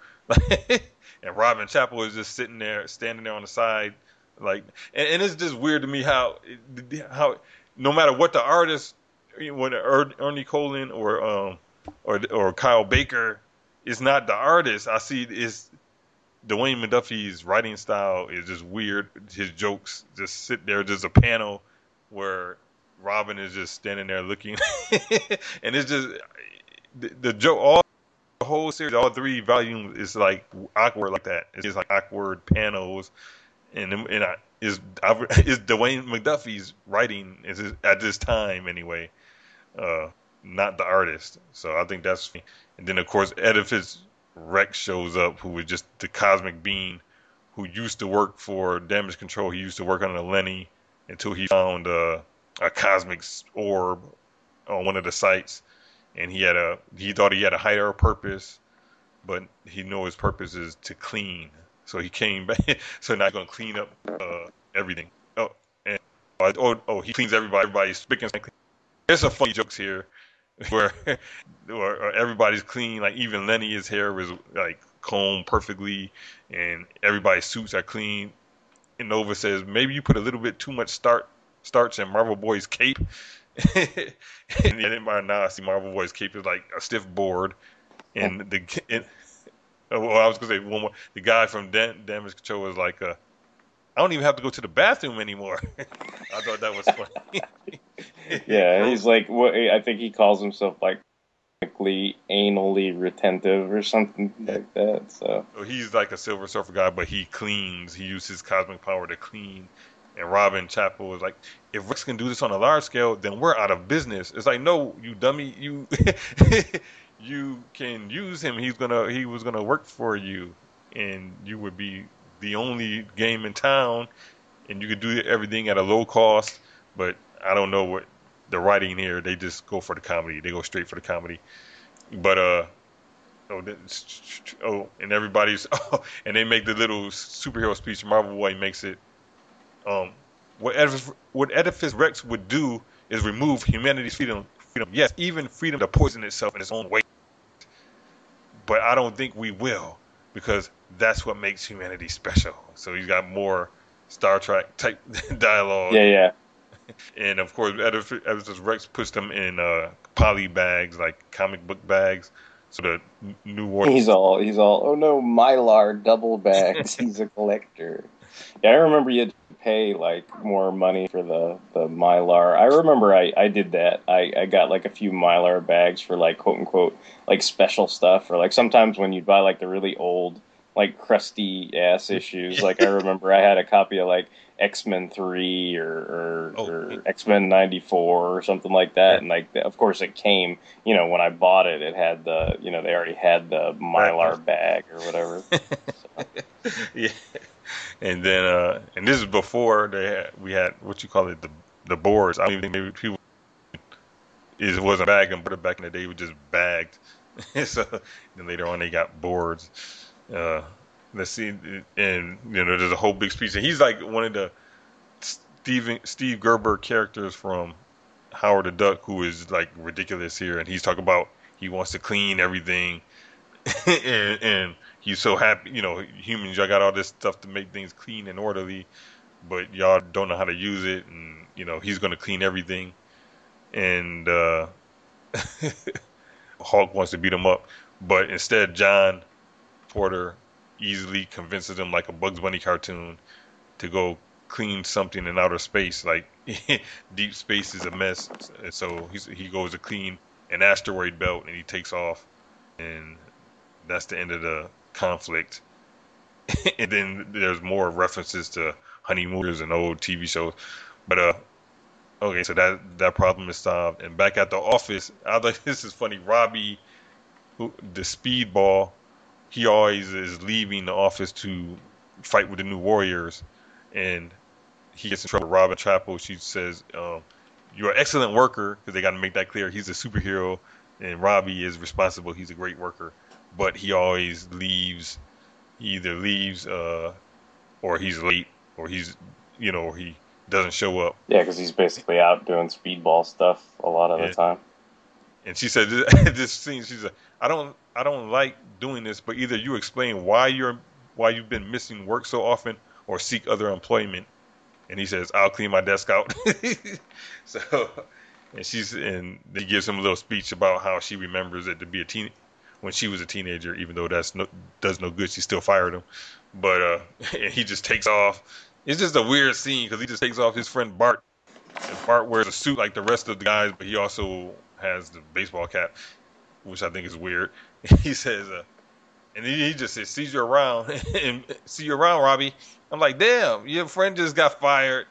and Robin Chapel is just sitting there, standing there on the side, like. And, and it's just weird to me how how no matter what the artist, when Ernie Colin or um or or Kyle Baker it's not the artist. I see it's Dwayne McDuffie's writing style is just weird. His jokes just sit there. There's a panel where Robin is just standing there looking, and it's just the, the joke. All the whole series, all three volumes, is like awkward like that. It's just like awkward panels, and and I, is is Dwayne McDuffie's writing is his, at this time anyway, uh, not the artist. So I think that's. And then of course Edifice Rex shows up, who was just the cosmic being who used to work for Damage Control. He used to work on the Lenny until he found uh, a cosmic orb on one of the sites, and he had a he thought he had a higher purpose, but he knew his purpose is to clean. So he came back. So now he's gonna clean up uh, everything. Oh, and oh, oh, he cleans everybody. Everybody's spick and span. There's some funny jokes here where, where everybody's clean. Like even Lenny, his hair was like combed perfectly, and everybody's suits are clean. And Nova says maybe you put a little bit too much start starch in Marvel Boy's cape. And then by now I see Marvel Boy's cape is like a stiff board, and the and, well, I was gonna say one more. The guy from Dam- Damage Control was like, uh, I don't even have to go to the bathroom anymore. I thought that was funny. Yeah, he's like, what? I think he calls himself like anally retentive or something like that. So he's like a Silver Surfer guy, but he cleans. He uses his cosmic power to clean. And Robin Chapel was like, if Rex can do this on a large scale, then we're out of business. It's like, no, you dummy, you you can use him. He's gonna he was gonna work for you, and you would be the only game in town, and you could do everything at a low cost. But I don't know what the writing here. They just go for the comedy. They go straight for the comedy. But uh, oh, oh, and everybody's oh, and they make the little superhero speech. Marvel Boy makes it. Um, what Edifice, what Edifice Rex would do is remove humanity's freedom. Freedom, yes, even freedom to poison itself in its own way. But I don't think we will, because that's what makes humanity special. So he's got more Star Trek type dialogue. Yeah, yeah. And of course, Edifice, Edifice Rex puts them in uh, poly bags, like comic book bags. So the New Warriors. He's all, he's all, oh no, Mylar double bags. He's a collector. Yeah, I remember you had to pay like more money for the, the Mylar. I remember I, I did that. I, I got like a few Mylar bags for like quote unquote like special stuff, or like sometimes when you'd buy like the really old like crusty ass issues. Like I remember I had a copy of like X-Men three or or, Oh. or X-Men ninety-four or something like that, and like of course it came. You know, when I bought it, it had the you know they already had the Mylar bag or whatever. So. Yeah. And then, uh, and this is before they had, we had what you call it, the the boards. I don't even think maybe people it wasn't bagging, but back in the day it was just bagged. So then later on they got boards. Uh, let's see, and you know there's a whole big speech, and he's like one of the Steven Steve Gerber characters from Howard the Duck, who is like ridiculous here, and he's talking about he wants to clean everything, and, and he's so happy, you know, humans, y'all got all this stuff to make things clean and orderly, but y'all don't know how to use it, and you know he's going to clean everything, and uh, Hulk wants to beat him up, but instead John Porter easily convinces him, like a Bugs Bunny cartoon, to go clean something in outer space. Like deep space is a mess, and so he's, he goes to clean an asteroid belt, and he takes off, and that's the end of the conflict. And then there's more references to honeymooners and old T V shows. But uh, okay, so that that problem is solved. And back at the office, I thought this is funny. Robbie, who, the speedball, he always is leaving the office to fight with the New Warriors, and he gets in trouble with Robin Chapel. She says, um, "You're an excellent worker," because they got to make that clear. He's a superhero, and Robbie is responsible. He's a great worker, but he always leaves. He either leaves, uh, or he's late, or he's, you know, or he doesn't show up. Yeah, because he's basically out doing speedball stuff a lot of Yeah. the time. And she said, "This scene, she said, I don't, I don't like doing this, but either you explain why you're, why you've been missing work so often, or seek other employment." And he says, "I'll clean my desk out." So, and she's, and he gives him a little speech about how she remembers it to be a teen, when she was a teenager, even though that's no, does no good. She still fired him. But uh, and he just takes off. It's just a weird scene because he just takes off his friend Bart. And Bart wears a suit like the rest of the guys, but he also has the baseball cap, which I think is weird. He says, uh, and he, he just says, "See you around," and see you around, Robbie. I'm like, damn, your friend just got fired.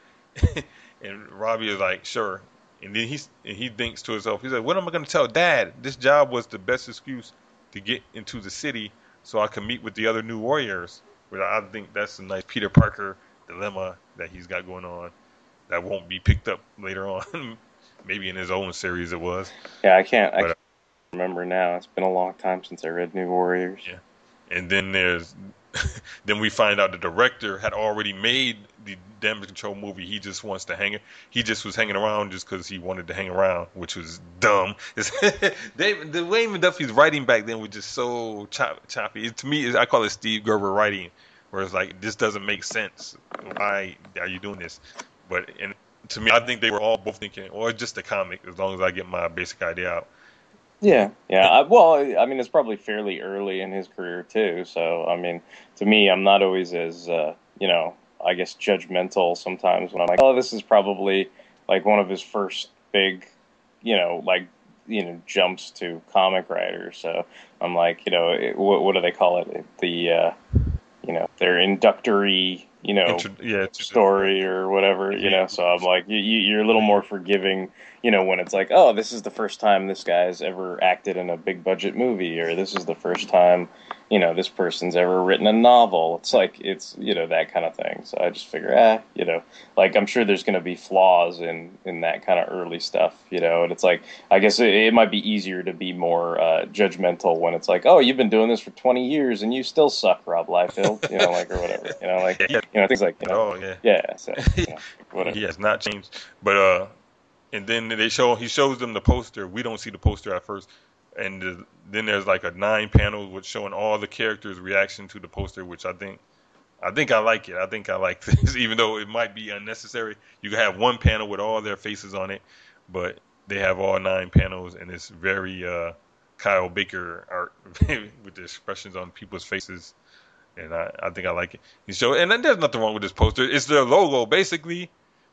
And Robbie is like, sure. And then he and he thinks to himself, he said, "What am I going to tell Dad? This job was the best excuse to get into the city so I can meet with the other new warriors." But I think that's a nice Peter Parker dilemma that he's got going on that won't be picked up later on. Maybe in his own series it was. Yeah, I can't, I But, uh, can't remember now. It's been a long time since I read New Warriors. Yeah. And then there's, then we find out the director had already made the Damage Control movie. He just wants to hang it. He just was hanging around just because he wanted to hang around, which was dumb. they, the way Duffy's writing back then was just so chop, choppy. It, to me, it, I call it Steve Gerber writing, where it's like, this doesn't make sense. Why are you doing this? But and to me, I think they were all both thinking, or well, just a comic, as long as I get my basic idea out. Yeah, yeah. I, well, I mean, it's probably fairly early in his career too. So, I mean, to me, I'm not always as, uh, you know, I guess judgmental sometimes when I'm like, oh, this is probably like one of his first big, you know, like, you know, jumps to comic writers. So I'm like, you know, it, what, what do they call it? The, uh, you know, their inductory, you know, Intro- yeah, story or whatever, you know. So I'm like, you, you're a little more forgiving, you know, when it's like, oh, this is the first time this guy's ever acted in a big budget movie, or this is the first time, you know, this person's ever written a novel. It's like, it's, you know, that kind of thing. So I just figure, ah, you know, like, I'm sure there's going to be flaws in, in that kind of early stuff, you know, and it's like, I guess it, it might be easier to be more uh, judgmental when it's like, oh, you've been doing this for twenty years and you still suck, Rob Liefeld, you know, like, or whatever, you know, like, you know, things like, you know, oh yeah, yeah, so, you know, whatever. He has not changed. But uh, and then they show he shows them the poster. We don't see the poster at first, and the, then there's like a nine panels with showing all the characters' reaction to the poster, which I think, I think I like it. I think I like this, even though it might be unnecessary. You can have one panel with all their faces on it, but they have all nine panels, and it's very uh, Kyle Baker art with the expressions on people's faces. And I, I think I like it. He show, and then there's nothing wrong with this poster. It's their logo, basically.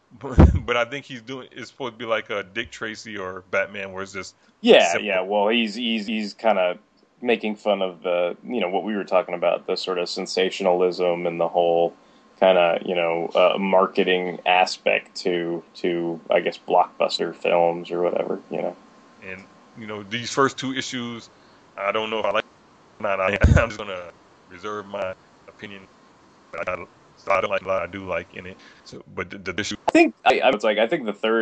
But I think he's doing. It's supposed to be like a Dick Tracy or Batman, where it's just Yeah, simple. yeah. Well, he's he's he's kind of making fun of the, you know, what we were talking about, the sort of sensationalism and the whole kind of, you know, uh, marketing aspect to to I guess blockbuster films or whatever, you know. And you know, these first two issues, I don't know if I like it or not. I, I'm just gonna reserve my opinion. But I, I don't like a lot I do like in it. So, but the, the issue, I think I, I was like, I think the third,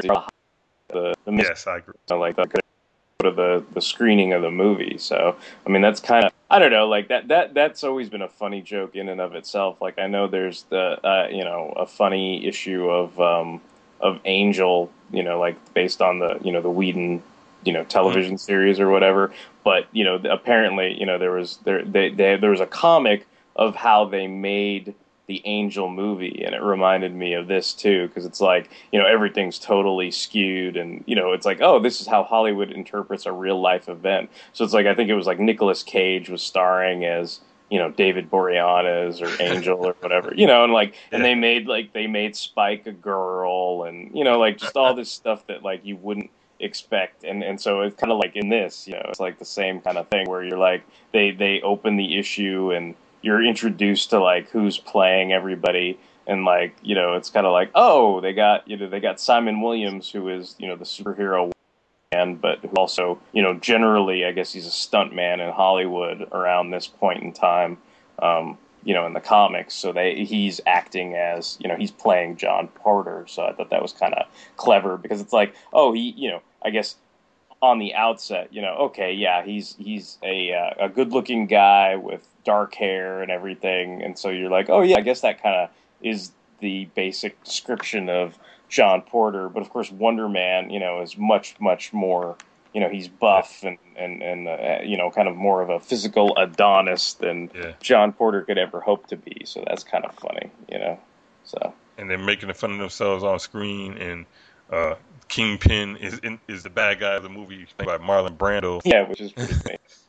the the yes, I agree. like the go to the the screening of the movie. So I mean, that's kind of, I don't know, like that that that's always been a funny joke in and of itself. Like, I know there's the uh, you know, a funny issue of um of Angel, you know, like based on the, you know, the Whedon, you know, television mm-hmm. series or whatever. But you know, apparently, you know, there was there they, they there was a comic of how they made the Angel movie, and it reminded me of this too, because it's like, you know, everything's totally skewed, and you know, it's like, oh, this is how Hollywood interprets a real life event. So it's like, I think it was like Nicolas Cage was starring as, you know, David Boreanaz or Angel or whatever, you know, and like, and they made like they made Spike a girl, and you know, like just all this stuff that like you wouldn't expect. And and so it's kind of like in this, you know, it's like the same kind of thing where you're like, they they open the issue and you're introduced to like who's playing everybody, and like, you know, it's kind of like, oh, they got, you know, they got Simon Williams, who is, you know, the superhero man, but who also, you know, generally, I guess he's a stunt man in Hollywood around this point in time, um, you know, in the comics. So they he's acting as, you know, he's playing John Porter. So I thought that was kind of clever, because it's like, oh, he, you know, I guess on the outset, you know, okay, yeah, he's he's a uh, a good-looking guy with dark hair and everything, and so you're like, oh yeah, I guess that kind of is the basic description of John Porter. But of course, Wonder Man, you know, is much much more, you know, he's buff and and and uh, you know, kind of more of a physical Adonis than Yeah. John Porter could ever hope to be. So that's kind of funny, you know. So And they're making fun of themselves on screen, and uh, Kingpin is in, is the bad guy of the movie, played by Marlon Brando. yeah, which is pretty funny.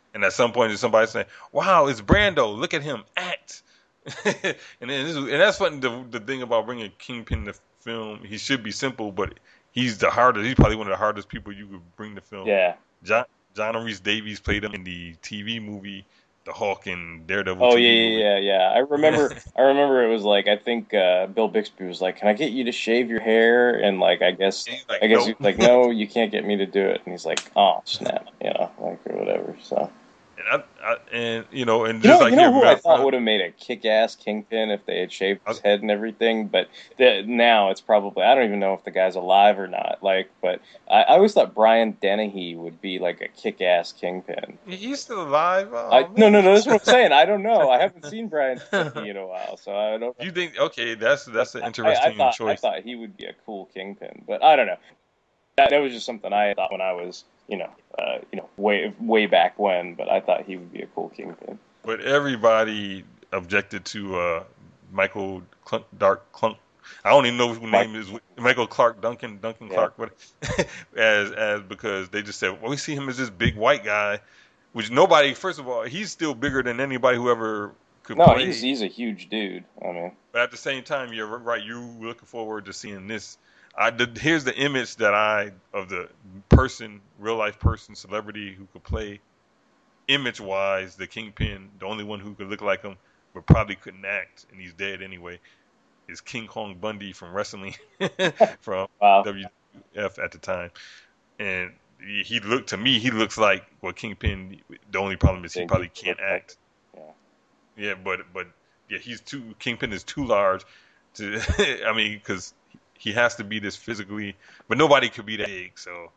And at some point, there's somebody saying, "Wow, it's Brando. Look at him act." and then this is, and that's fun. The, the thing about bringing Kingpin to film, he should be simple, but he's the hardest. He's probably one of the hardest people you could bring to film. Yeah. John John Rhys Davies played him in the T V movie The Hulk and Daredevil. Oh T V yeah, movie. yeah, yeah. I remember. I remember it was like I think uh, Bill Bixby was like, "Can I get you to shave your hair?" And like I guess like, I guess nope. he was like, "No, you can't get me to do it." And he's like, "Oh snap," you know, like or whatever. So. And I, I and you know, and You just know, like you know here, who I Matt thought Front- would have made a kick-ass Kingpin if they had shaved his I- head and everything, but the, now it's probably I don't even know if the guy's alive or not. Like, but I, I always thought Brian Dennehy would be like a kick-ass Kingpin. he's still alive. Oh, I, man. no, no, no. That's what I'm saying. I don't know. I haven't seen Brian Dennehy in a while, so I don't. You think? Okay, that's that's an I- interesting I, I thought, choice. I thought he would be a cool Kingpin, but I don't know. That, that was just something I thought when I was, you know, uh, you know, way way back when. But I thought he would be a cool Kingpin. But everybody objected to uh, Michael Clunk, Dark Clunk. I don't even know whose name is Michael Clark Duncan Duncan Yeah. Clark, but as as because they just said, well, we see him as this big white guy, which nobody. First of all, he's still bigger than anybody who ever could No, play. he's he's a huge dude. I mean, But at the same time, you're right. You're looking forward to seeing this. I the, here's the image that I of the person, real life person, celebrity who could play. Image wise, the Kingpin, the only one who could look like him, but probably couldn't act, and he's dead anyway, is King Kong Bundy from wrestling, from wow. W W F at the time. And he, he looked to me, he looks like well, Kingpin. The only problem is he Think probably he can't looked like- act. yeah. Yeah, but but yeah, he's too Kingpin is too large to. I mean, because he has to be this physically, but nobody could be that big. So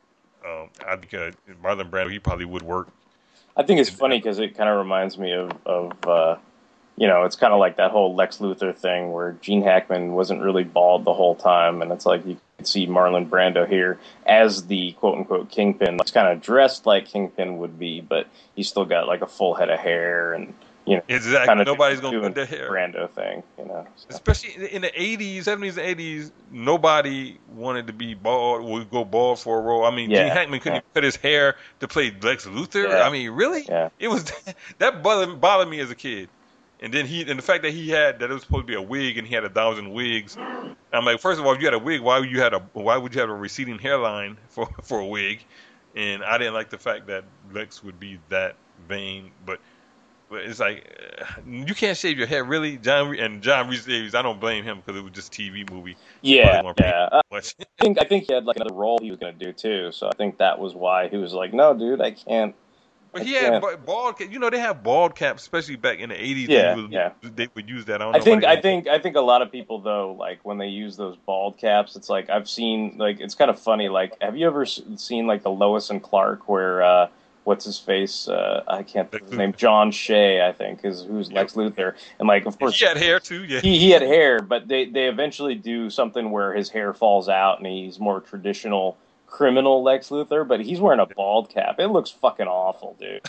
um, I think uh, Marlon Brando, he probably would work. I think it's funny because it kind of reminds me of, of uh, you know, it's kind of like that whole Lex Luthor thing where Gene Hackman wasn't really bald the whole time, and it's like you could see Marlon Brando here as the quote-unquote Kingpin. He's kind of dressed like Kingpin would be, but he's still got like a full head of hair and, you know, Exactly. kind of Nobody's gonna doing put their hair. Brando thing, you know. So. Especially in the eighties, seventies, and eighties, nobody wanted to be bald. Would go bald for a role. I mean, Yeah, Gene Hackman couldn't yeah. even cut his hair to play Lex Luthor. Yeah. I mean, really? Yeah. It was that bothered, bothered me as a kid. And then he, and the fact that he had that it was supposed to be a wig, and he had a thousand wigs. I'm like, first of all, if you had a wig, why would you had a why would you have a receding hairline for for a wig? And I didn't like the fact that Lex would be that vain, but. But it's like uh, you can't shave your hair, really, John. And John Rhys Davies, I don't blame him because it was just a T V movie. Yeah, Probably more yeah. I Much. think I think he had like another role he was going to do too, so I think that was why he was like, "No, dude, I can't." But I he had can't. ba- bald. ca- You know, they have bald caps, especially back in the eighties. Yeah, they would, yeah. They would use that. I don't I know think why I they- think I think a lot of people though, like when they use those bald caps, it's like I've seen like it's kind of funny. Like, have you ever s- seen like the Lois and Clark where uh, what's his face? Uh, I can't think of his name. John Shea, I think, is who's Lex Luthor, and like of course He had hair too. Yeah. he, he had hair, but they, they eventually do something where his hair falls out and he's more traditional criminal Lex Luthor, but he's wearing a bald cap. It looks fucking awful, dude.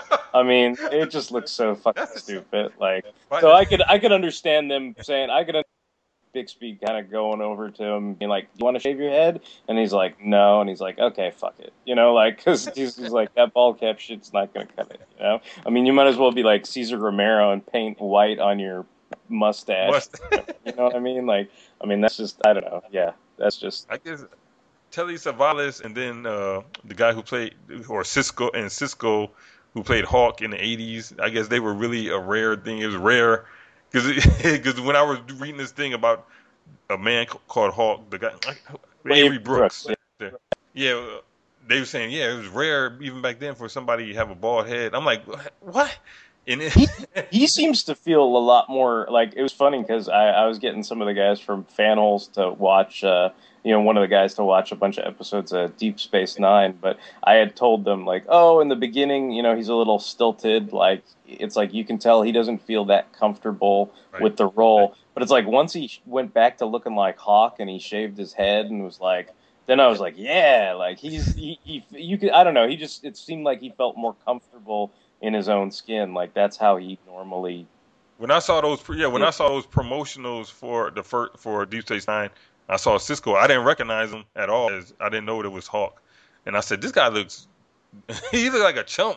I mean, it just looks so fucking That's- stupid. Like, Why- so I could I could understand them saying I could understand Bixby kind of going over to him being like, "You want to shave your head?" And he's like, "No," and he's like, "Okay, fuck it," you know, like because he's, he's like that bald cap shit's not gonna cut it, you know. I mean, you might as well be like Cesar Romero and paint white on your mustache. Must- You know what I mean? Like, I mean, that's just, I don't know. Yeah, that's just, I guess Telly Savalas and then uh, the guy who played or Cisco and Cisco who played Hawk in the eighties. I guess they were really a rare thing. It was rare because because when I was reading this thing about a man c- called Hawk, the guy Avery Brooks, Brooks, yeah, they were saying yeah, it was rare even back then for somebody to have a bald head. I'm like, what? And it, he seems to feel a lot more like it was funny because I, I was getting some of the guys from Fanholes to watch, uh, you know, one of the guys to watch a bunch of episodes of Deep Space Nine. But I had told them like, oh, in the beginning, you know, he's a little stilted. Like it's like you can tell he doesn't feel that comfortable Right. with the role. But it's like once he sh- went back to looking like Hawk and he shaved his head and was like. Then I was like, yeah, like he's he, he you could I don't know. He just it seemed like he felt more comfortable in his own skin. Like that's how he normally. when I saw those, yeah, when I saw those promotionals for the first, for Deep Space Nine, I saw Cisco. I didn't recognize him at all. As I didn't know it was Hawk, and I said, "This guy looks, he looks like a chump."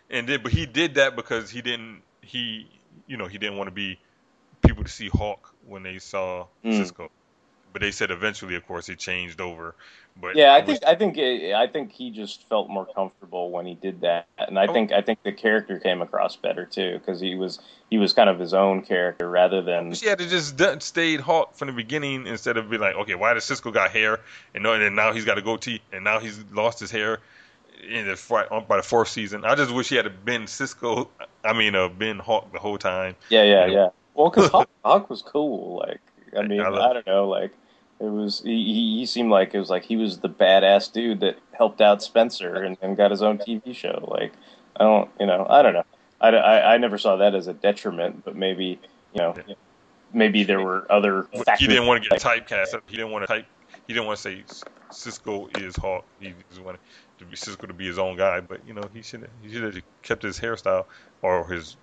and then but he did that because he didn't he you know he didn't want to be people to see Hawk when they saw Mm. Cisco. But they said eventually, of course, he changed over. But Yeah, I wish- think I think it, I think he just felt more comfortable when he did that, and I Oh. think I think the character came across better too because he was he was kind of his own character rather than She had to just done, stayed Hawk from the beginning instead of being like, okay, why does Cisco got hair and, no, and now he's got a goatee and now he's lost his hair in the fi- by the fourth season. I just wish he had been Cisco. I mean, uh, been Hawk the whole time. yeah yeah You know? yeah. Well, because Hawk, Hawk was cool. Like I mean, I I, love- don't know. Like it was he, he he seemed like it was like he was the badass dude that helped out Spencer and, and got his own T V show. Like I don't you know I don't know. I, I, I never saw that as a detriment, but maybe you know Yeah. maybe there were other factors. He didn't want to get typecast. He didn't want to type. He didn't want to say Cisco is Hawk. He just wanted to be Cisco to be his own guy. But you know, he should he should have kept his hairstyle or his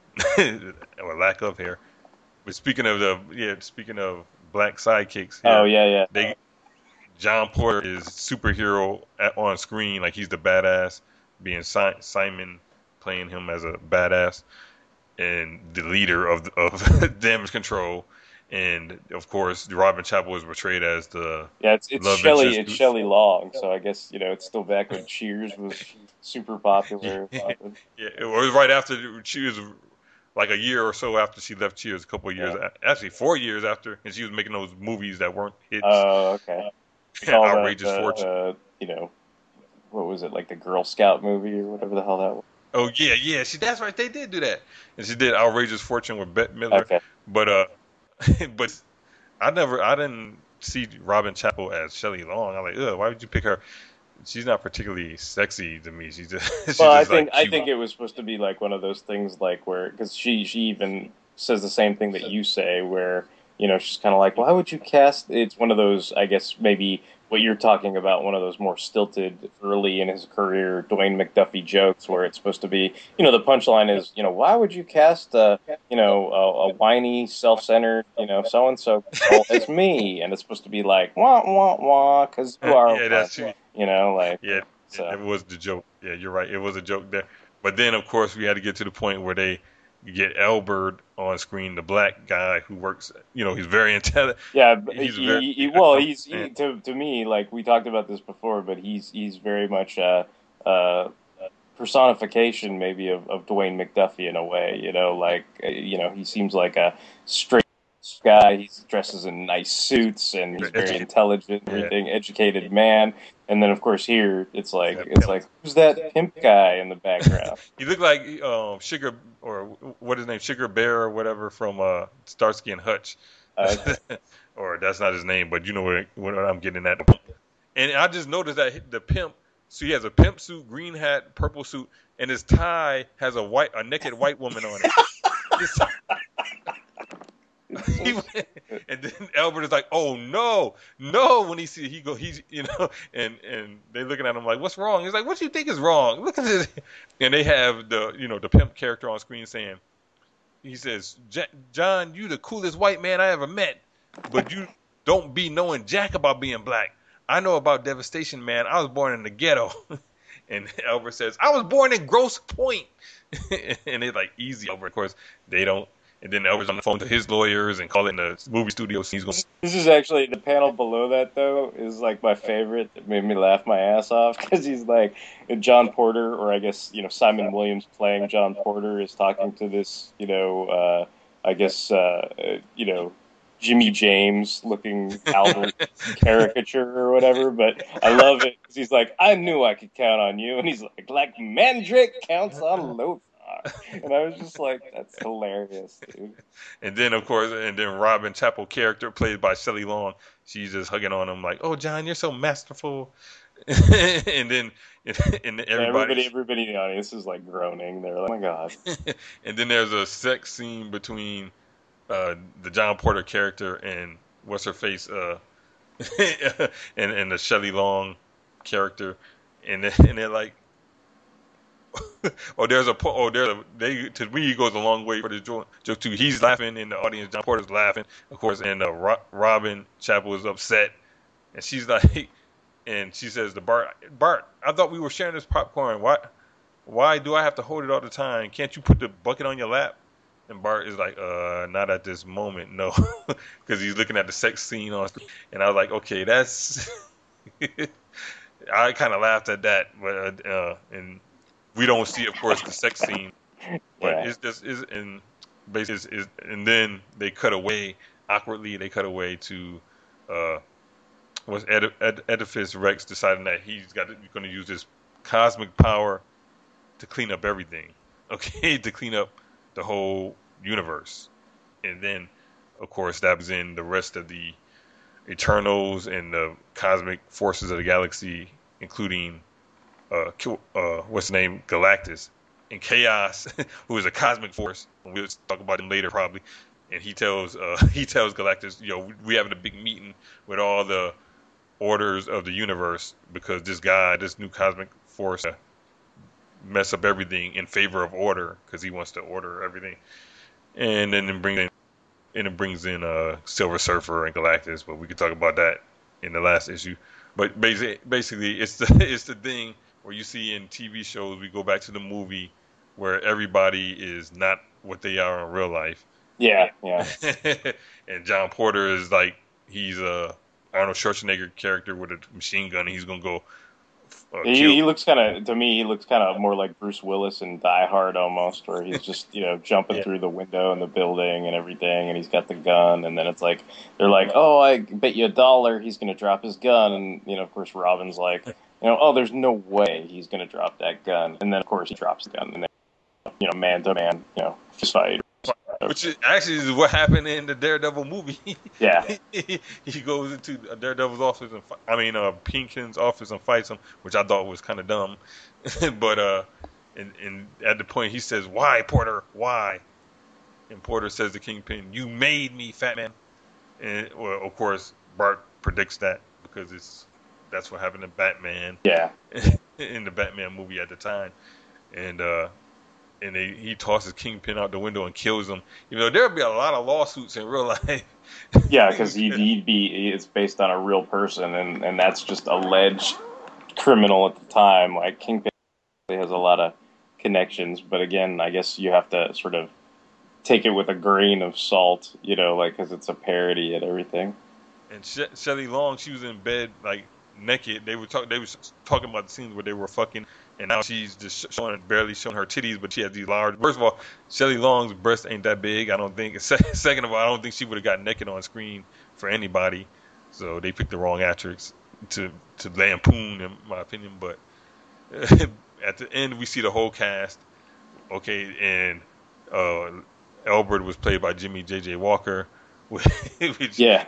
or lack of hair. But speaking of the yeah, speaking of black sidekicks, here, Oh yeah yeah. they John Porter is superhero at, on screen, like he's the badass, being si- Simon playing him as a badass, and the leader of of Damage Control, and of course Robin Chapel was portrayed as the Yeah, it's it's Love Shelley interest. it's Shelley Long, so I guess you know it's still back when Cheers was super popular. yeah, it was right after she was like a year or so after she left Cheers, a couple of years, Yeah. actually four years after, and she was making those movies that weren't hits. Oh, okay. It's all the- Outrageous the, Fortune. uh, you know, what was it like the Girl Scout movie or whatever the hell that was? Oh yeah, yeah. See, that's right. They did do that, and she did Outrageous Fortune with Bette Midler. Okay. But uh, but I never, I didn't see Robin Chapel as Shelley Long. I'm like, ugh, why would you pick her? She's not particularly sexy to me. She's just, she's Well, I just think like I cute. think it was supposed to be like one of those things like where because she she even says the same thing that you say where you know she's kind of like why would you cast it's one of those I guess maybe what you're talking about one of those more stilted early in his career Dwayne McDuffie jokes where it's supposed to be you know the punchline is you know why would you cast a you know a, a whiny self-centered you know so and so as me and it's supposed to be like wah wah wah because you are yeah, that's true. you know like Yeah, so. it was the joke. Yeah, you're right. It was a joke there. But then, of course, we had to get to the point where they get Albert on screen, the black guy who works. You know, he's very intelligent. Yeah, but He's he, very- he, he- well, he's he, Yeah. to to me like we talked about this before, but he's he's very much a, a personification maybe of, of Dwayne McDuffie in a way. You know, like uh, you know he seems like a straight guy. He dresses in nice suits and he's very Educated. intelligent, Yeah. everything, educated man. And then of course here it's like Yeah, it's pimp. like who's that pimp guy in the background? He looked like um, Sugar or what is his name, Sugar Bear or whatever from uh, Starsky and Hutch. Uh, Or that's not his name, but you know what, what I'm getting at. And I just noticed that the pimp, so he has a pimp suit, green hat, purple suit, and his tie has a white, a naked white woman on it. His- he went- and then Albert is like, "Oh no, no!" When he see he go, he's you know, and and they looking at him like, "What's wrong?" He's like, "What do you think is wrong? Look at this." And they have the you know the pimp character on screen saying, he says, "J- "John, you the coolest white man I ever met, but you don't be knowing jack about being black. I know about devastation, man. I was born in the ghetto." And Albert says, "I was born in Grosse Pointe." And they're like, "Easy, Albert." Of course, they don't. And then Albert's on the phone to his lawyers and calling the movie studio. He's going, This is actually the panel below that though is like my favorite. It made me laugh my ass off because he's like John Porter, or I guess you know Simon Williams playing John Porter is talking to this you know uh, I guess uh, uh, you know Jimmy James looking Albert caricature or whatever. But I love it because he's like, I knew I could count on you, and he's like, like Mandrake counts on Lothar. And I was just like, that's hilarious, dude. and then of course, and then Robin Chapel character played by Shelley Long. She's just hugging on him like, "Oh, John, you're so masterful." And then and then Everybody, everybody, everybody in the audience is like groaning. They're like, oh my god. and then there's a sex scene between uh, the John Porter character and what's her face, uh, and and the Shelley Long character, and then, and they're like, oh, there's a po- oh, there's a they to me he goes a long way for the joke, joke too. He's laughing in the audience. John Porter's laughing, of course, and uh, Ro- Robin Chapel is upset, and she's like, and she says to Bart, "Bart, I thought we were sharing this popcorn. Why, why do I have to hold it all the time? Can't you put the bucket on your lap? And Bart is like, uh, not at this moment, no, because he's looking at the sex scene on screen. And I was like, okay, that's. I kind of laughed at that, but uh, and we don't see, of course, the sex scene, but Yeah. it's just is in basically is, is, and then they cut away awkwardly. They cut away to uh, was Ed, Ed, Edifice Rex deciding that he's got going to use this cosmic power to clean up everything. Okay, to clean up the whole universe, and then, of course, that was in the rest of the Eternals and the cosmic forces of the galaxy, including uh, uh what's the name, Galactus, and Chaos, who is a cosmic force. We'll talk about him later probably. And he tells uh he tells Galactus, yo, we having a big meeting with all the orders of the universe because this guy, this new cosmic force, uh, mess up everything in favor of order because he wants to order everything. And then it brings in, and it brings in uh, Silver Surfer and Galactus, but we could talk about that in the last issue. But basically, basically, it's the it's the thing where you see in T V shows. We go back to the movie where everybody is not what they are in real life. Yeah, yeah. And John Porter is like he's a Arnold Schwarzenegger character with a machine gun. And he's gonna go. Uh, He, he looks kind of, to me, he looks kind of more like Bruce Willis in Die Hard almost, where he's just, you know, jumping Yeah. through the window in the building and everything, and he's got the gun, and then it's like, they're like, oh, I bet you a dollar he's going to drop his gun, and, you know, of course, Robin's like, you know, oh, there's no way he's going to drop that gun, and then, of course, he drops the gun, and then, you know, man-to-man, you know, fist fight. Which is actually is what happened in the Daredevil movie. Yeah. He goes into Daredevil's office and fi- I mean uh, Pinkin's office and fights him, which I thought was kind of dumb. But uh, and, and at the point he says, "Why, Porter? Why?" And Porter says to Kingpin, "You made me, Fat Man." And well, of course, Bart predicts that because it's that's what happened to Batman. Yeah. In the Batman movie at the time, and uh. And they, he tosses Kingpin out the window and kills him. You know, there'd be a lot of lawsuits in real life. Yeah, because he'd, he'd be, it's based on a real person, and, and that's just alleged criminal at the time. Like, Kingpin has a lot of connections, but again, I guess you have to sort of take it with a grain of salt, you know, like, because it's a parody and everything. And she- Shelley Long, she was in bed, like, naked. They were, talk- they were talking about the scenes where they were fucking. And now she's just showing, barely showing her titties, but she has these large. First of all, Shelley Long's breast ain't that big. I don't think. Second of all, I don't think she would have got naked on screen for anybody. So they picked the wrong actress to to lampoon, in my opinion. But at the end, we see the whole cast. Okay, and uh, Albert was played by Jimmy J J Walker. Which, Yeah.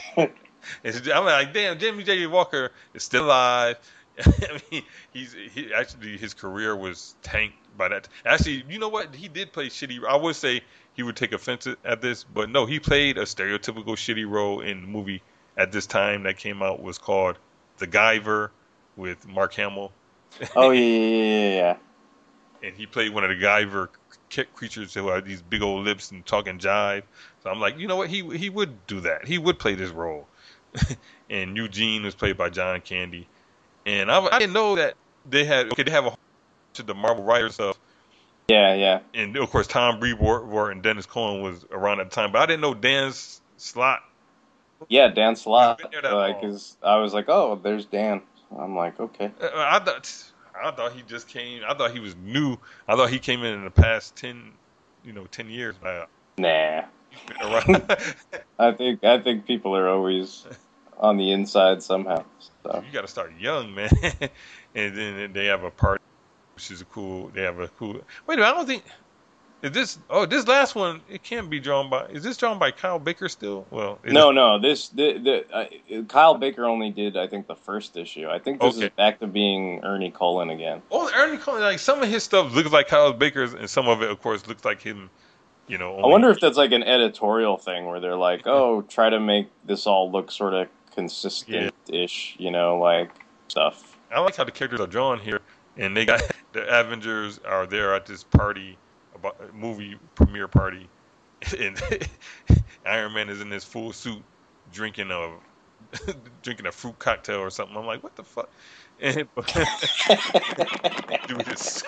I'm like, damn, Jimmy J J Walker is still alive. I mean, he's he actually his career was tanked by that. Actually, you know what? He did play shitty. I would say he would take offense at this, but no, he played a stereotypical shitty role in the movie at this time that came out was called The Guyver with Mark Hamill. Oh, yeah, yeah, yeah, yeah. And he played one of the Guyver creatures who have these big old lips and talking jive. So I'm like, you know what? He he would do that. He would play this role. And Eugene was played by John Candy. And I, I didn't know that they had, okay, they have a whole bunch of the Marvel writers stuff. Yeah, yeah. And, of course, Tom Brevoort and Dennis Cohen was around at the time. But I didn't know Dan Slott. Yeah, Dan Slott. He's been there that Like, long. is, I was like, oh, there's Dan. I'm like, okay. Uh, I thought I thought he just came. I thought he was new. I thought he came in in the past ten, you know, ten years. Uh, Nah. he's been around. I think I think people are always on the inside somehow. So. You got to start young, man. And then they have a party, which is a cool. They have a cool. Wait a minute, I don't think. Is this? Oh, this last one. It can't be drawn by. Is this drawn by Kyle Baker still? Well, it No, is- no. This the, the uh, Kyle Baker only did, I think, the first issue. I think this Okay. is back to being Ernie Cullen again. Oh, Ernie Cohen. Like some of his stuff looks like Kyle Baker's, and some of it, of course, looks like him. You know. I only- wonder if that's like an editorial thing where they're like, oh, try to make this all look sort of consistent-ish, you know, like stuff. I like how the characters are drawn here, and they got the Avengers are there at this party, about movie premiere party, and Iron Man is in his full suit, drinking a drinking a fruit cocktail or something. I'm like, what the fuck? And, dude is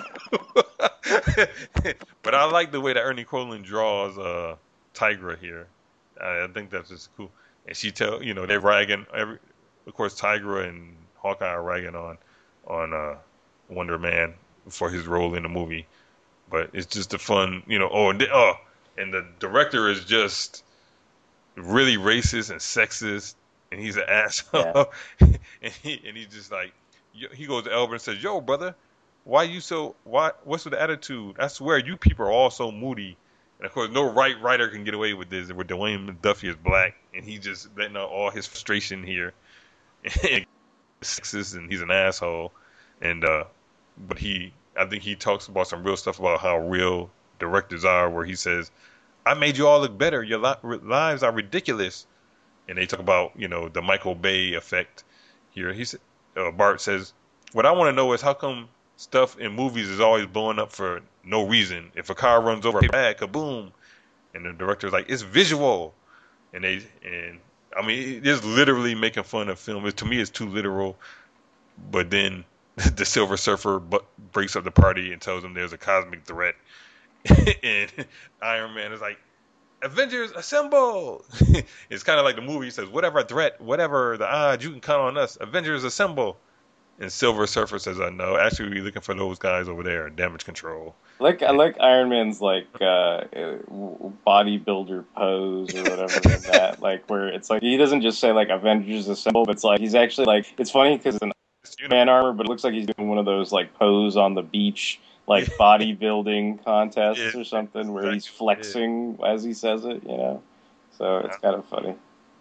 but I like the way that Ernie Colin draws uh, Tigra here. I, I think that's just cool. And she tell you know they're ragging every, of course Tigra and Hawkeye are ragging on on uh, Wonder Man for his role in the movie. But it's just a fun, you know. Oh, and, oh, and the director is just really racist and sexist, and he's an asshole. Yeah. and he and he's just like, he goes to Elber and says, "Yo, brother, why you so why? What's with the attitude? I swear, you people are all so moody." And of course, no right writer can get away with this. Where Dwayne Duffy is black, and he just letting out all his frustration here. and sexist, and he's an asshole. And uh, but he. I think he talks about some real stuff about how real directors are, where he says, "I made you all look better. Your li- lives are ridiculous." And they talk about, you know, the Michael Bay effect here. He said, uh, Bart says, "What I want to know is how come stuff in movies is always blowing up for no reason. If a car runs over a bag, kaboom." And the director's like, "It's visual." And they and I mean, it's literally making fun of film. It, to me, it's too literal. But then the Silver Surfer bu- breaks up the party and tells them there's a cosmic threat. And Iron Man is like, "Avengers, assemble!" It's kind of like the movie. He says, "Whatever threat, whatever the odds, you can count on us. Avengers, assemble!" And Silver Surfer says, "Uh, no, actually, we're looking for those guys over there, Damage Control." I like I like Iron Man's like uh, bodybuilder pose or whatever in that, like where it's like he doesn't just say like Avengers assemble, but it's like he's actually like it's funny because it's an Iron Man armor, but it looks like he's doing one of those like pose on the beach like bodybuilding contests yeah, or something where exactly. he's flexing yeah. as he says it, you know. So it's kind of funny.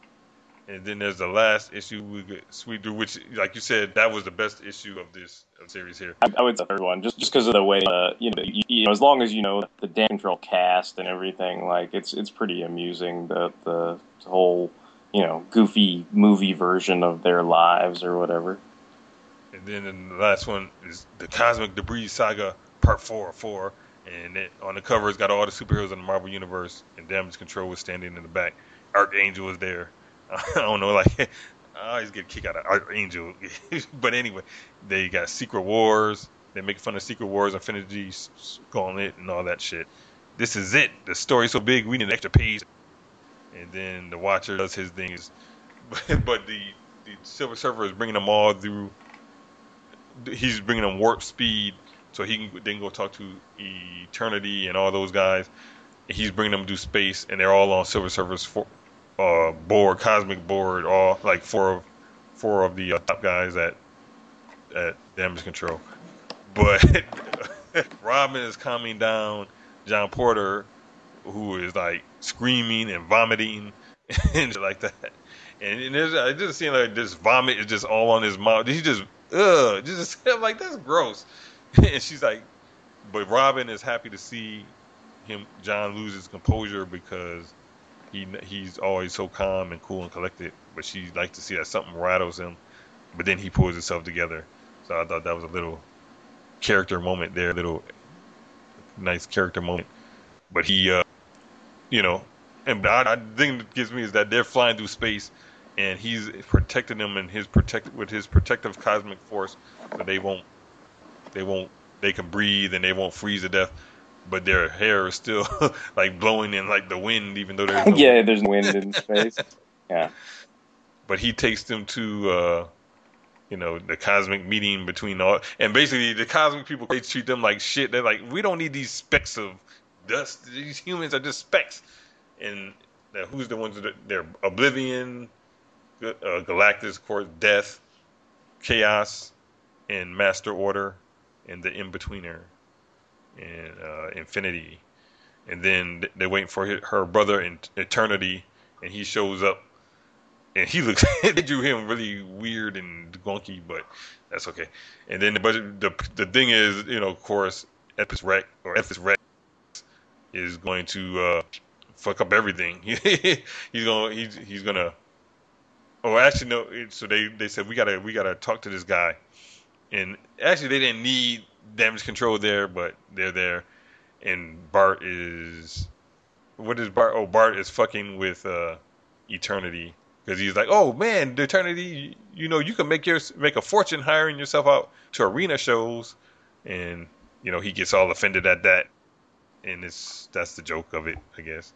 And then there's the last issue we get Sweet Dude, which, like you said, that was the best issue of this of series here. I, I would say the third one, just just because of the way, uh, you know, you, you know, as long as you know the Damage Control cast and everything, like it's it's pretty amusing the the whole, you know, goofy movie version of their lives or whatever. And then the last one is the Cosmic Debris Saga Part Four of Four, and it, on the cover it's got all the superheroes in the Marvel Universe, and Damage Control was standing in the back. Archangel was there. I don't know, like, I always get a kick out of Archangel. But anyway, they got Secret Wars. They make fun of Secret Wars, Infinity Gauntlet, and all that shit. This is it. The story's so big, we need an extra page. And then the Watcher does his things. But, but the, the Silver Surfer is bringing them all through. He's bringing them warp speed so he can then go talk to Eternity and all those guys. He's bringing them through space, and they're all on Silver Surfer's for, Uh, board, cosmic board, all like four of four of the uh, top guys at at Damage Control. But Robin is calming down John Porter, who is like screaming and vomiting and shit like that. And, and there's, it just seems like this vomit is just all on his mouth. He just ugh, just I'm like, that's gross. And she's like, but Robin is happy to see him, John, lose his composure because He he's always so calm and cool and collected, but she likes to see that something rattles him. But then he pulls himself together. So I thought that was a little character moment there, a little nice character moment. But he, uh, you know, and I, I think that gives me is that they're flying through space, and he's protecting them in his protect with his protective cosmic force, so they won't, they won't, they can breathe and they won't freeze to death. But their hair is still like blowing in like the wind, even though there's no yeah, wind. there's wind in space. Yeah. But he takes them to, uh, you know, the cosmic meeting between all, and basically the cosmic people, they treat them like shit. They're like, we don't need these specks of dust. These humans are just specks. And uh, who's the ones that they're Oblivion, uh, Galactus, of course, Death, Chaos, and Master Order, and the in-betweener. And uh, Infinity, and then they're waiting for his, her brother in Eternity, and he shows up, and he looks they drew him really weird and gonky, but that's okay. And then the but the the thing is, you know, of course, Epis Rex or Epis Rex is going to uh, fuck up everything. he's gonna he's he's gonna. Oh, actually no. So they, they said we gotta we gotta talk to this guy, and actually they didn't need Damage Control there, but they're there, and Bart is what is Bart? Oh, Bart is fucking with uh, Eternity because he's like, oh man, the Eternity, you know, you can make your make a fortune hiring yourself out to arena shows, and you know he gets all offended at that, and it's that's the joke of it, I guess.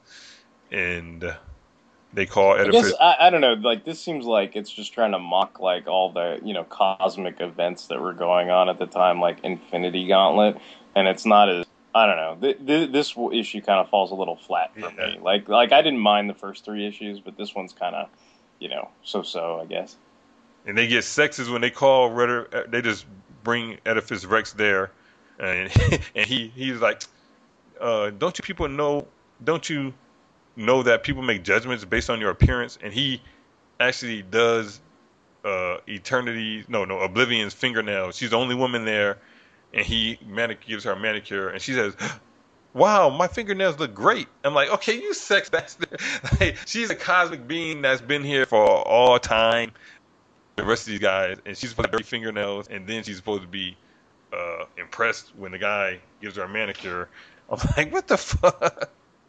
And uh, they call I Oedipus. guess I, I don't know. Like this seems like it's just trying to mock like all the you know cosmic events that were going on at the time, like Infinity Gauntlet, and it's not as I don't know. Th- th- this issue kind of falls a little flat for Yeah. me. Like like I didn't mind the first three issues, but this one's kind of you know so-so, I guess. And they get sexist when they call Ritter. They just bring Oedipus Rex there, and and he he's like, uh, don't you people know? Don't you know that people make judgments based on your appearance? And he actually does uh, Eternity, no, no, Oblivion's fingernails. She's the only woman there, and he manic- gives her a manicure, and she says, wow, my fingernails look great. I'm like, okay, you sex bastard. Like, she's a cosmic being that's been here for all time. The rest of these guys, and she's supposed to have dirty fingernails, and then she's supposed to be uh, impressed when the guy gives her a manicure. I'm like, what the fuck?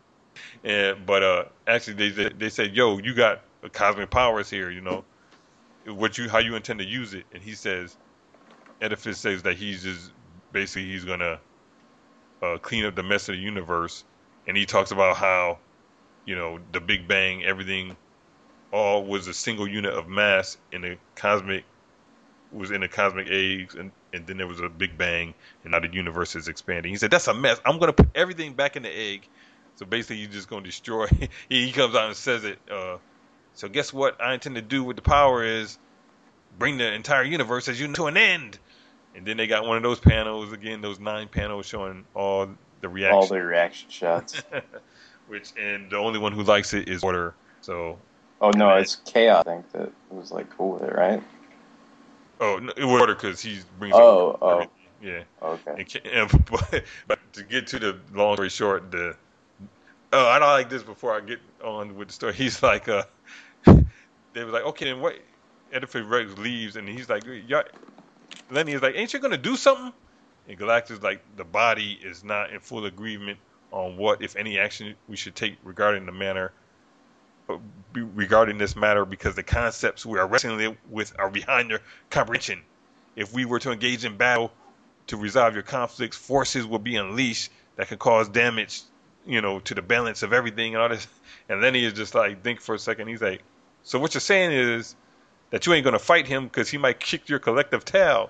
And but uh, actually, they they said, yo, you got cosmic powers here, you know, what you how you intend to use it? And he says, Oedipus says that he's just basically he's gonna uh, clean up the mess of the universe, and he talks about how, you know, the Big Bang, everything. All was a single unit of mass in the cosmic was in the cosmic age, and, and then there was a Big Bang, and now the universe is expanding. He said, that's a mess. I'm going to put everything back in the egg. So basically, you're just going to destroy. he comes out and says it. Uh, so guess what I intend to do with the power is bring the entire universe as you know to an end. And then they got one of those panels, again, those nine panels showing all the reaction. All the reaction shots. Which, and the only one who likes it is Order. So... Oh no, it's Chaos. I think that was like cool with it, right? Oh, no, it was Order because he brings. Oh, up oh, everything. Yeah. Okay. And, and, but, but to get to the long story short, the oh, I don't like this. Before I get on with the story, he's like, uh, they was like, okay, then what? Oedipus Rex leaves, and he's like, y'all, Lenny is like, ain't you gonna do something? And Galactus is like, the body is not in full agreement on what, if any, action we should take regarding the manner. Regarding this matter, because the concepts we are wrestling with are behind your comprehension. If we were to engage in battle to resolve your conflicts, forces will be unleashed that can cause damage, you know, to the balance of everything and all this. And then he is just like, think for a second. He's like, so what you're saying is that you ain't gonna fight him because he might kick your collective tail.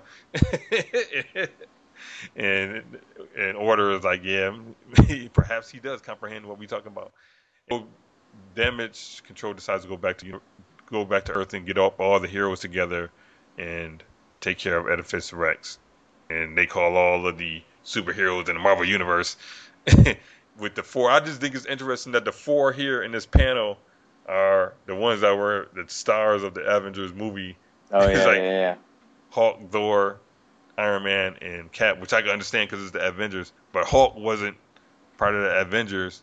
and and Order is like, yeah, perhaps he does comprehend what we're talking about. So, Damage Control decides to go back to go back to Earth and get up all the heroes together and take care of Oedipus Rex. And they call all of the superheroes in the Marvel Universe with the four. I just think it's interesting that the four here in this panel are the ones that were the stars of the Avengers movie. Oh yeah, like yeah, yeah. Hulk, Thor, Iron Man, and Cap, which I can understand because it's the Avengers. But Hulk wasn't part of the Avengers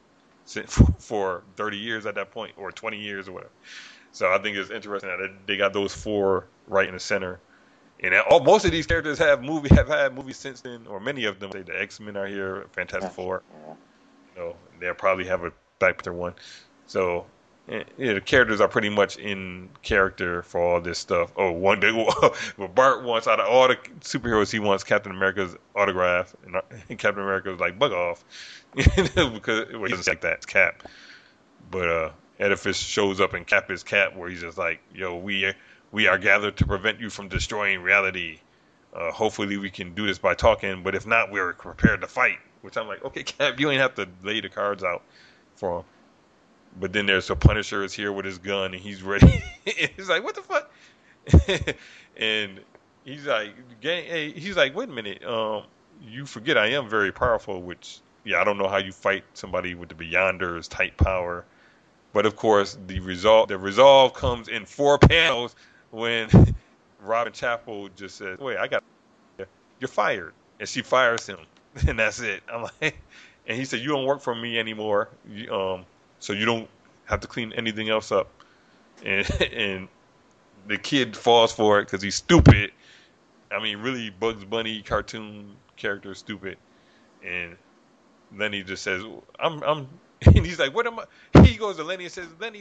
for thirty years at that point, or twenty years or whatever. So I think it's interesting that they got those four right in the center. And all, most of these characters have movie have had movies since then, or many of them. Say the X-Men are here, Fantastic Four. Yeah. You know, they'll probably have a Black Panther one. So you know, the characters are pretty much in character for all this stuff. Oh, one day, well, Bart wants, out of all the superheroes, he wants Captain America's autograph, and Captain America was like, "Bug off," because well, he doesn't like that. It's Cap, but uh, Oedipus shows up in Cap is Cap, where he's just like, "Yo, we we are gathered to prevent you from destroying reality. Uh, hopefully, we can do this by talking, but if not, we're prepared to fight." Which I'm like, okay, Cap, you ain't have to lay the cards out for him. But then there's a Punisher is here with his gun and he's ready. He's like, what the fuck? And he's like, hey, he's like, wait a minute, um, you forget I am very powerful. Which, yeah, I don't know how you fight somebody with the Beyonders type power. But of course, the resolve, the resolve comes in four panels when Robin Chapel just says, wait, I got, you're fired, and she fires him, and that's it. I'm like, and he said, you don't work for me anymore. You, um. So you don't have to clean anything else up. And and the kid falls for it because he's stupid. I mean, really, Bugs Bunny cartoon character is stupid. And then he just says, I'm, I'm, and he's like, what am I? He goes to Lenny and says, Lenny, we,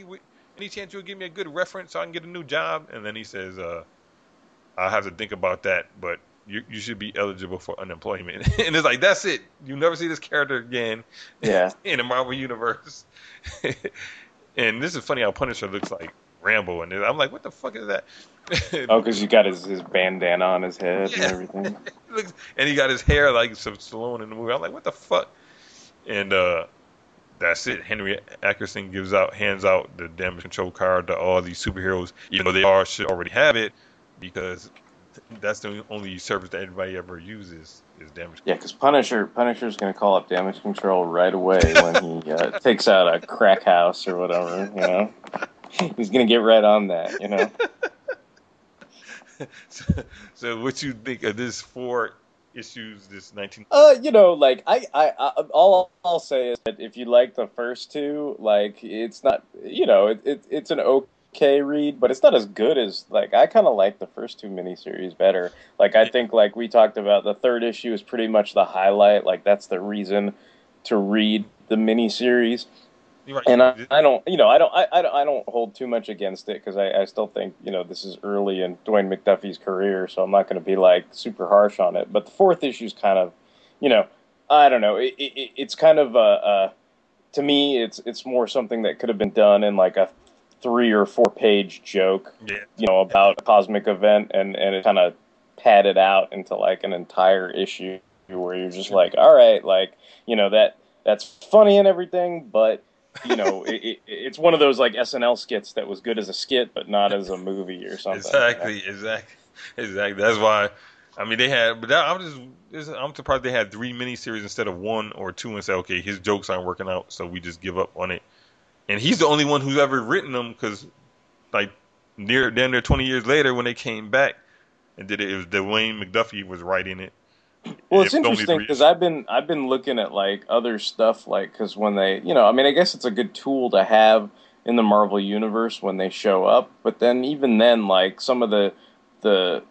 any chance you'll give me a good reference so I can get a new job? And then he says, uh, I'll have to think about that, but you you should be eligible for unemployment. And it's like, that's it. You never see this character again Yeah. in the Marvel Universe. And this is funny how Punisher looks like Rambo. And I'm like, what the fuck is that? Oh, because you got his, his bandana on his head Yeah. and everything. Looks- and he got his hair like some Stallone in the movie. I'm like, what the fuck? And uh, that's it. Henry Ackerson gives out, hands out the damage control card to all these superheroes, even though they all should already have it, because that's the only service that anybody ever uses is damage control. Yeah, because Punisher Punisher's going to call up damage control right away when he uh, takes out a crack house or whatever, you know? He's going to get right on that, you know? so, so what you think of this four issues, this nineteen? Uh, you know, like, I, I, I all I'll say is that if you like the first two, like, it's not, you know, it, it it's an okay read, but it's not as good as, like, I kind of like the first two miniseries better. Like, I think, like we talked about, the third issue is pretty much the highlight. Like, that's the reason to read the miniseries. You're right. And I, I don't, you know, I don't, I, I don't, I don't hold too much against it because I, I still think, you know, this is early in Dwayne McDuffie's career, so I'm not going to be like super harsh on it. But the fourth issue is kind of, you know, I don't know, it, it, it's kind of a, a, to me, it's it's more something that could have been done in like a three or four page joke, Yeah. you know, about a cosmic event, and and it kind of padded out into like an entire issue where you're just like, all right, like, you know, that that's funny and everything, but you know, it, it, it's one of those like S N L skits that was good as a skit, but not as a movie or something. Exactly, exactly, exactly. That's why. I mean, they had, but that, I'm just, I'm surprised they had three miniseries instead of one or two, and say, okay, his jokes aren't working out, so we just give up on it. And he's the only one who's ever written them, because, like, near damn near twenty years later, when they came back and did it, it was Dwayne McDuffie was writing it. Well, it's It was only interesting three because issues. I've been I've been looking at like other stuff, like because when they, you know, I mean, I guess it's a good tool to have in the Marvel universe when they show up, but then even then, like some of the the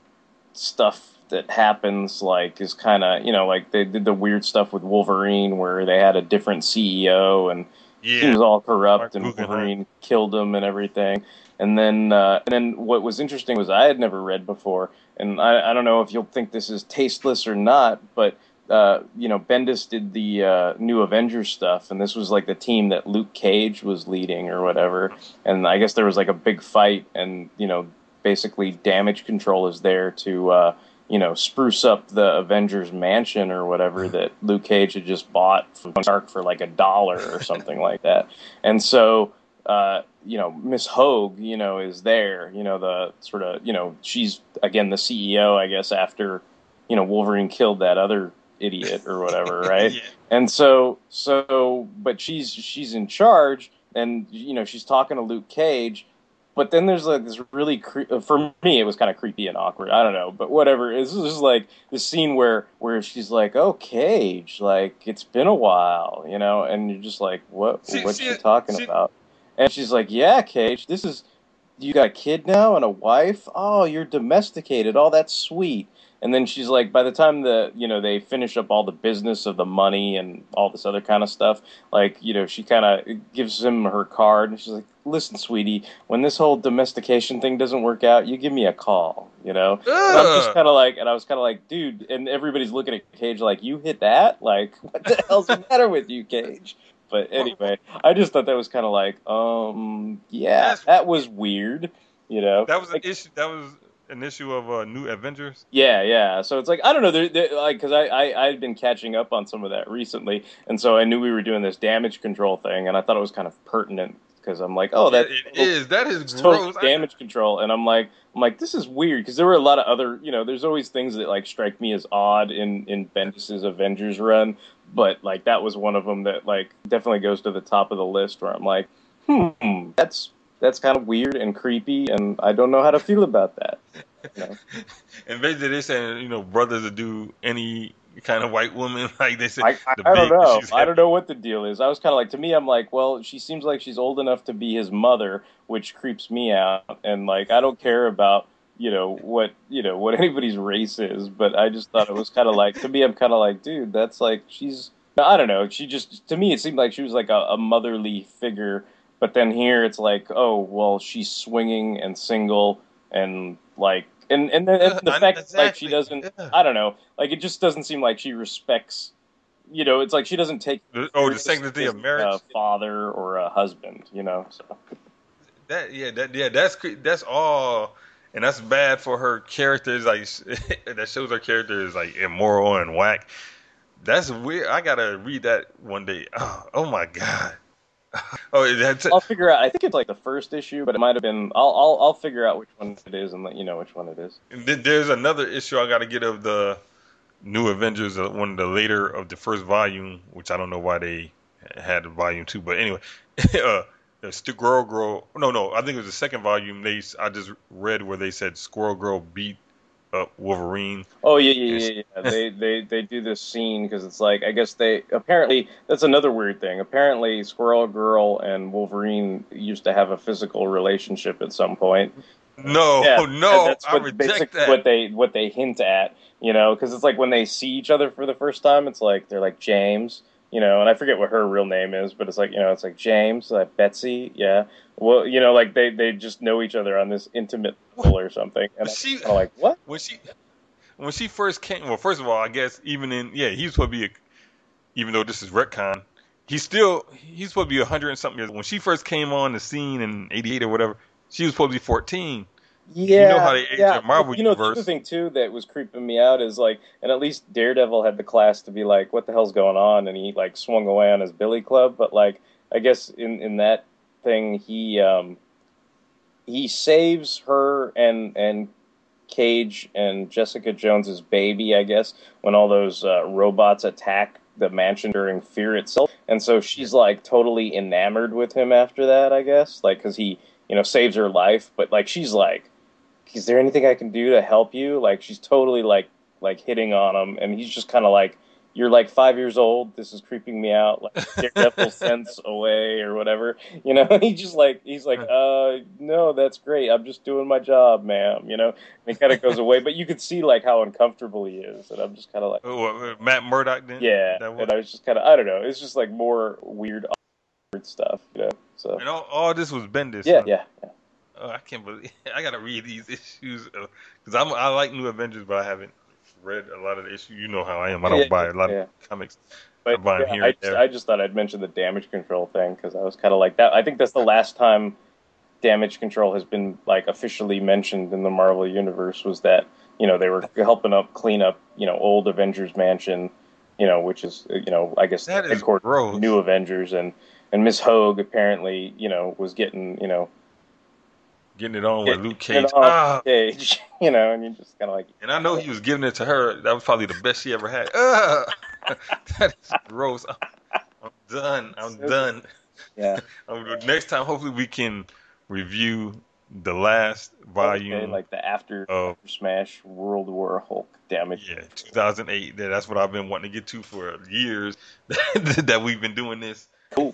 stuff that happens, like is kind of, you know, like they did the weird stuff with Wolverine where they had a different C E O and he Yeah, was all corrupt Mark and Guggenheim. Wolverine killed him and everything. And then, uh, and then what was interesting was I had never read before, and I, I don't know if you'll think this is tasteless or not, but uh, you know, Bendis did the uh, new Avengers stuff, and this was like the team that Luke Cage was leading or whatever. And I guess there was like a big fight, and you know, basically Damage Control is there to uh, you know, spruce up the Avengers mansion or whatever that Luke Cage had just bought from Stark for like a dollar or something like that. And so, uh, you know, Miss Hogue, you know, is there, you know, the sort of, you know, she's again the C E O, I guess, after, you know, Wolverine killed that other idiot or whatever, right? Yeah. And so, so, but she's she's in charge, and you know, she's talking to Luke Cage. But then there's like this really, cre- for me, it was kind of creepy and awkward. I don't know, but whatever. It's just like this scene where, where she's like, "Oh, Cage, like it's been a while," you know, and you're just like, "What? See- What's see she it- talking see- about?" And she's like, "Yeah, Cage, this is you got a kid now and a wife. Oh, you're domesticated. Oh, that's sweet." And then she's like, by the time the, you know, they finish up all the business of the money and all this other kind of stuff, like, you know, she kind of gives him her card and she's like, "Listen, sweetie, when this whole domestication thing doesn't work out, you give me a call, you know?" And I'm just Ugh. kind of like, and I was kind of like, dude, and everybody's looking at Cage like, "You hit that? Like, what the hell's the matter with you, Cage?" But anyway, I just thought that was kind of like, um, yeah, That's- that was weird, you know? That was an Like, issue. That was an issue of uh, New Avengers. yeah, yeah. So it's like, I don't know, they're, they're, like, because I, I I'd been catching up on some of that recently, and so I knew we were doing this damage control thing, and I thought it was kind of pertinent because I'm like, oh, that it is. That is it's totally gross. I- damage control, and I'm like, I'm like, this is weird because there were a lot of other, you know, there's always things that like strike me as odd in in Bendis's Avengers run, but like that was one of them that like definitely goes to the top of the list where I'm like, hmm, that's that's kind of weird and creepy, and I don't know how to feel about that. You know? And basically, they're saying, you know, brothers that do any kind of white woman, like they said. I, I, the I don't baby know. she's I having. don't know what the deal is. I was kind of like, to me, I'm like, well, she seems like she's old enough to be his mother, which creeps me out. And like, I don't care about, you know, what, you know, what anybody's race is, but I just thought it was kind of like, to me, I'm kind of like, dude, that's like, she's, I don't know. She just, to me, it seemed like she was like a, a motherly figure But then here it's like, oh, well, she's swinging and single and like, and and, and Uh, the I- fact that like she exactly. doesn't, Yeah. I don't know, like it just doesn't seem like she respects. You know, it's like she doesn't take The- oh, the serious sanctity of as marriage? a father or a husband. You know, so That yeah, that yeah, that's cre- that's all, and that's bad for her character. Is like that shows her character is like immoral and whack. That's weird. I gotta read that one day. Oh, oh my god. Oh, that's I'll figure out. I think it's like the first issue, but it might have been. I'll I'll I'll figure out which one it is and let you know which one it is. and then there's another issue I gotta get of the New Avengers, uh, one of the later of the first volume, which I don't know why they had volume two, but anyway, uh, the Squirrel Girl. No, no, I think it was the second volume. They I just read where they said Squirrel Girl beat up Wolverine. Oh yeah, yeah, yeah, yeah. they they they do this scene because it's like I guess they apparently that's another weird thing. Apparently, Squirrel Girl and Wolverine used to have a physical relationship at some point. No, Yeah, no, that's I what, reject basically that. what they what they hint at, you know, because it's like when they see each other for the first time, it's like they're like James, you know, and I forget what her real name is, but it's like you know, it's like James, like Betsy, yeah, well, you know, like they, they just know each other on this intimate level or something, and I'm She- kinda like what? when she when she first came, well, first of all, I guess even in yeah, he's supposed to be a, even though this is retcon, he's still he's supposed to be a hundred and something years. When she first came on the scene in eighty-eight or whatever, she was supposed to be fourteen. Yeah, know how they age yeah. in Marvel you know, the universe. other thing too that was creeping me out is like, and at least Daredevil had the class to be like, "What the hell's going on?" And he like swung away on his billy club. But like, I guess in in that thing, he um he saves her and and Cage and Jessica Jones's baby. I guess when all those uh, robots attack the mansion during Fear itself, and so she's like totally enamored with him after that. I guess like because he you know saves her life, but like she's like. Is there anything I can do to help you? Like she's totally like like hitting on him, and he's just kind of like, "You're like five years old. This is creeping me out." Like Daredevil sense away or whatever, you know. He just like he's like, "Uh, no, that's great. I'm just doing my job, ma'am." You know, and he kind of goes away, but you could see like how uncomfortable he is, and I'm just kind of like, Oh, uh, Matt Murdock then? yeah. That was- And I was just kind of I don't know. It's just like more weird, awkward stuff, you know. So and all, all this was Bendis. yeah, huh? yeah, yeah. Oh, I can't believe I gotta read these issues because I'm I like New Avengers, but I haven't read a lot of the issues. You know how I am. I don't Yeah, buy a lot yeah. of comics. But I buy 'em yeah, here I, and just, there. I just thought I'd mention the damage control thing because I was kind of like that. I think that's the last time damage control has been like officially mentioned in the Marvel universe. Was that you know they were helping up clean up you know old Avengers Mansion, you know which is you know I guess That the is headquarters gross. of New Avengers and and Miss Hogue apparently you know was getting you know Getting it on with Luke getting Cage. it on Ah, Cage, you know, and you're just kind of like and I know he was giving it to her. That was probably the best she ever had. Ah, that is gross. I'm, I'm done. I'm So- done. yeah. Um, Next time, hopefully, we can review the last volume. Okay, like the after, of- after Smash World War Hulk damage. Yeah, two thousand eight. Yeah, that's what I've been wanting to get to for years. That we've been doing this. Cool.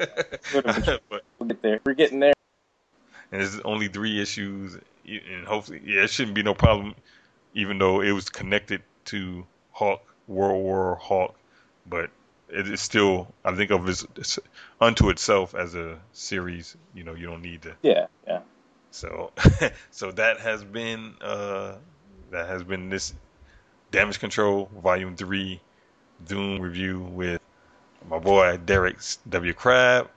but We'll get there. We're getting there. and there's only three issues, and hopefully, yeah, it shouldn't be no problem. Even though it was connected to Hulk, World War Hulk, but it is still, I think of it as unto itself as a series. You know, you don't need to. Yeah, yeah. So, so that has been uh, that has been this Damage Control Volume Three Doom review with my boy Derek W. Crab.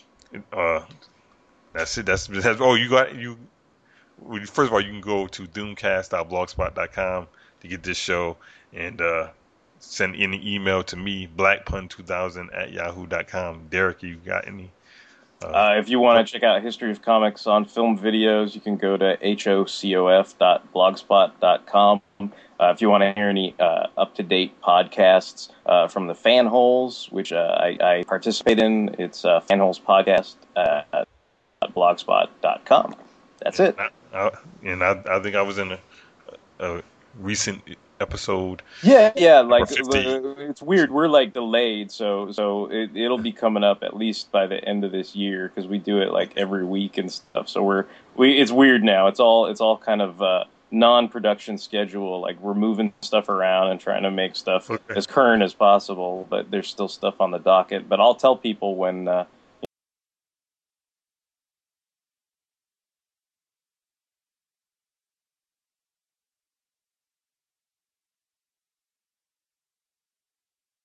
Uh, that's it. That's, that's oh you got you. well, First of all, you can go to doomcast dot blogspot dot com to get this show and uh, send any email to me blackpun two thousand at yahoo dot com. Derek, you got any? Uh, if you want to check out History of Comics on film videos, you can go to hocof dot blogspot dot com. Uh, if you want to hear any uh, up-to-date podcasts uh, from the Fanholes, which uh, I, I participate in, it's uh, Fanholes Podcast uh, at blogspot dot com. That's it. I, I, and I, I think I was in a, a recent episode. Yeah, yeah. Like fifty. uh, it's weird. We're like delayed, so so it, it'll be coming up at least by the end of this year because we do it like every week and stuff. So we're we. It's weird now. It's all it's all kind of uh, non-production schedule. Like we're moving stuff around and trying to make stuff Okay. as current as possible. But there's still stuff on the docket. But I'll tell people when uh,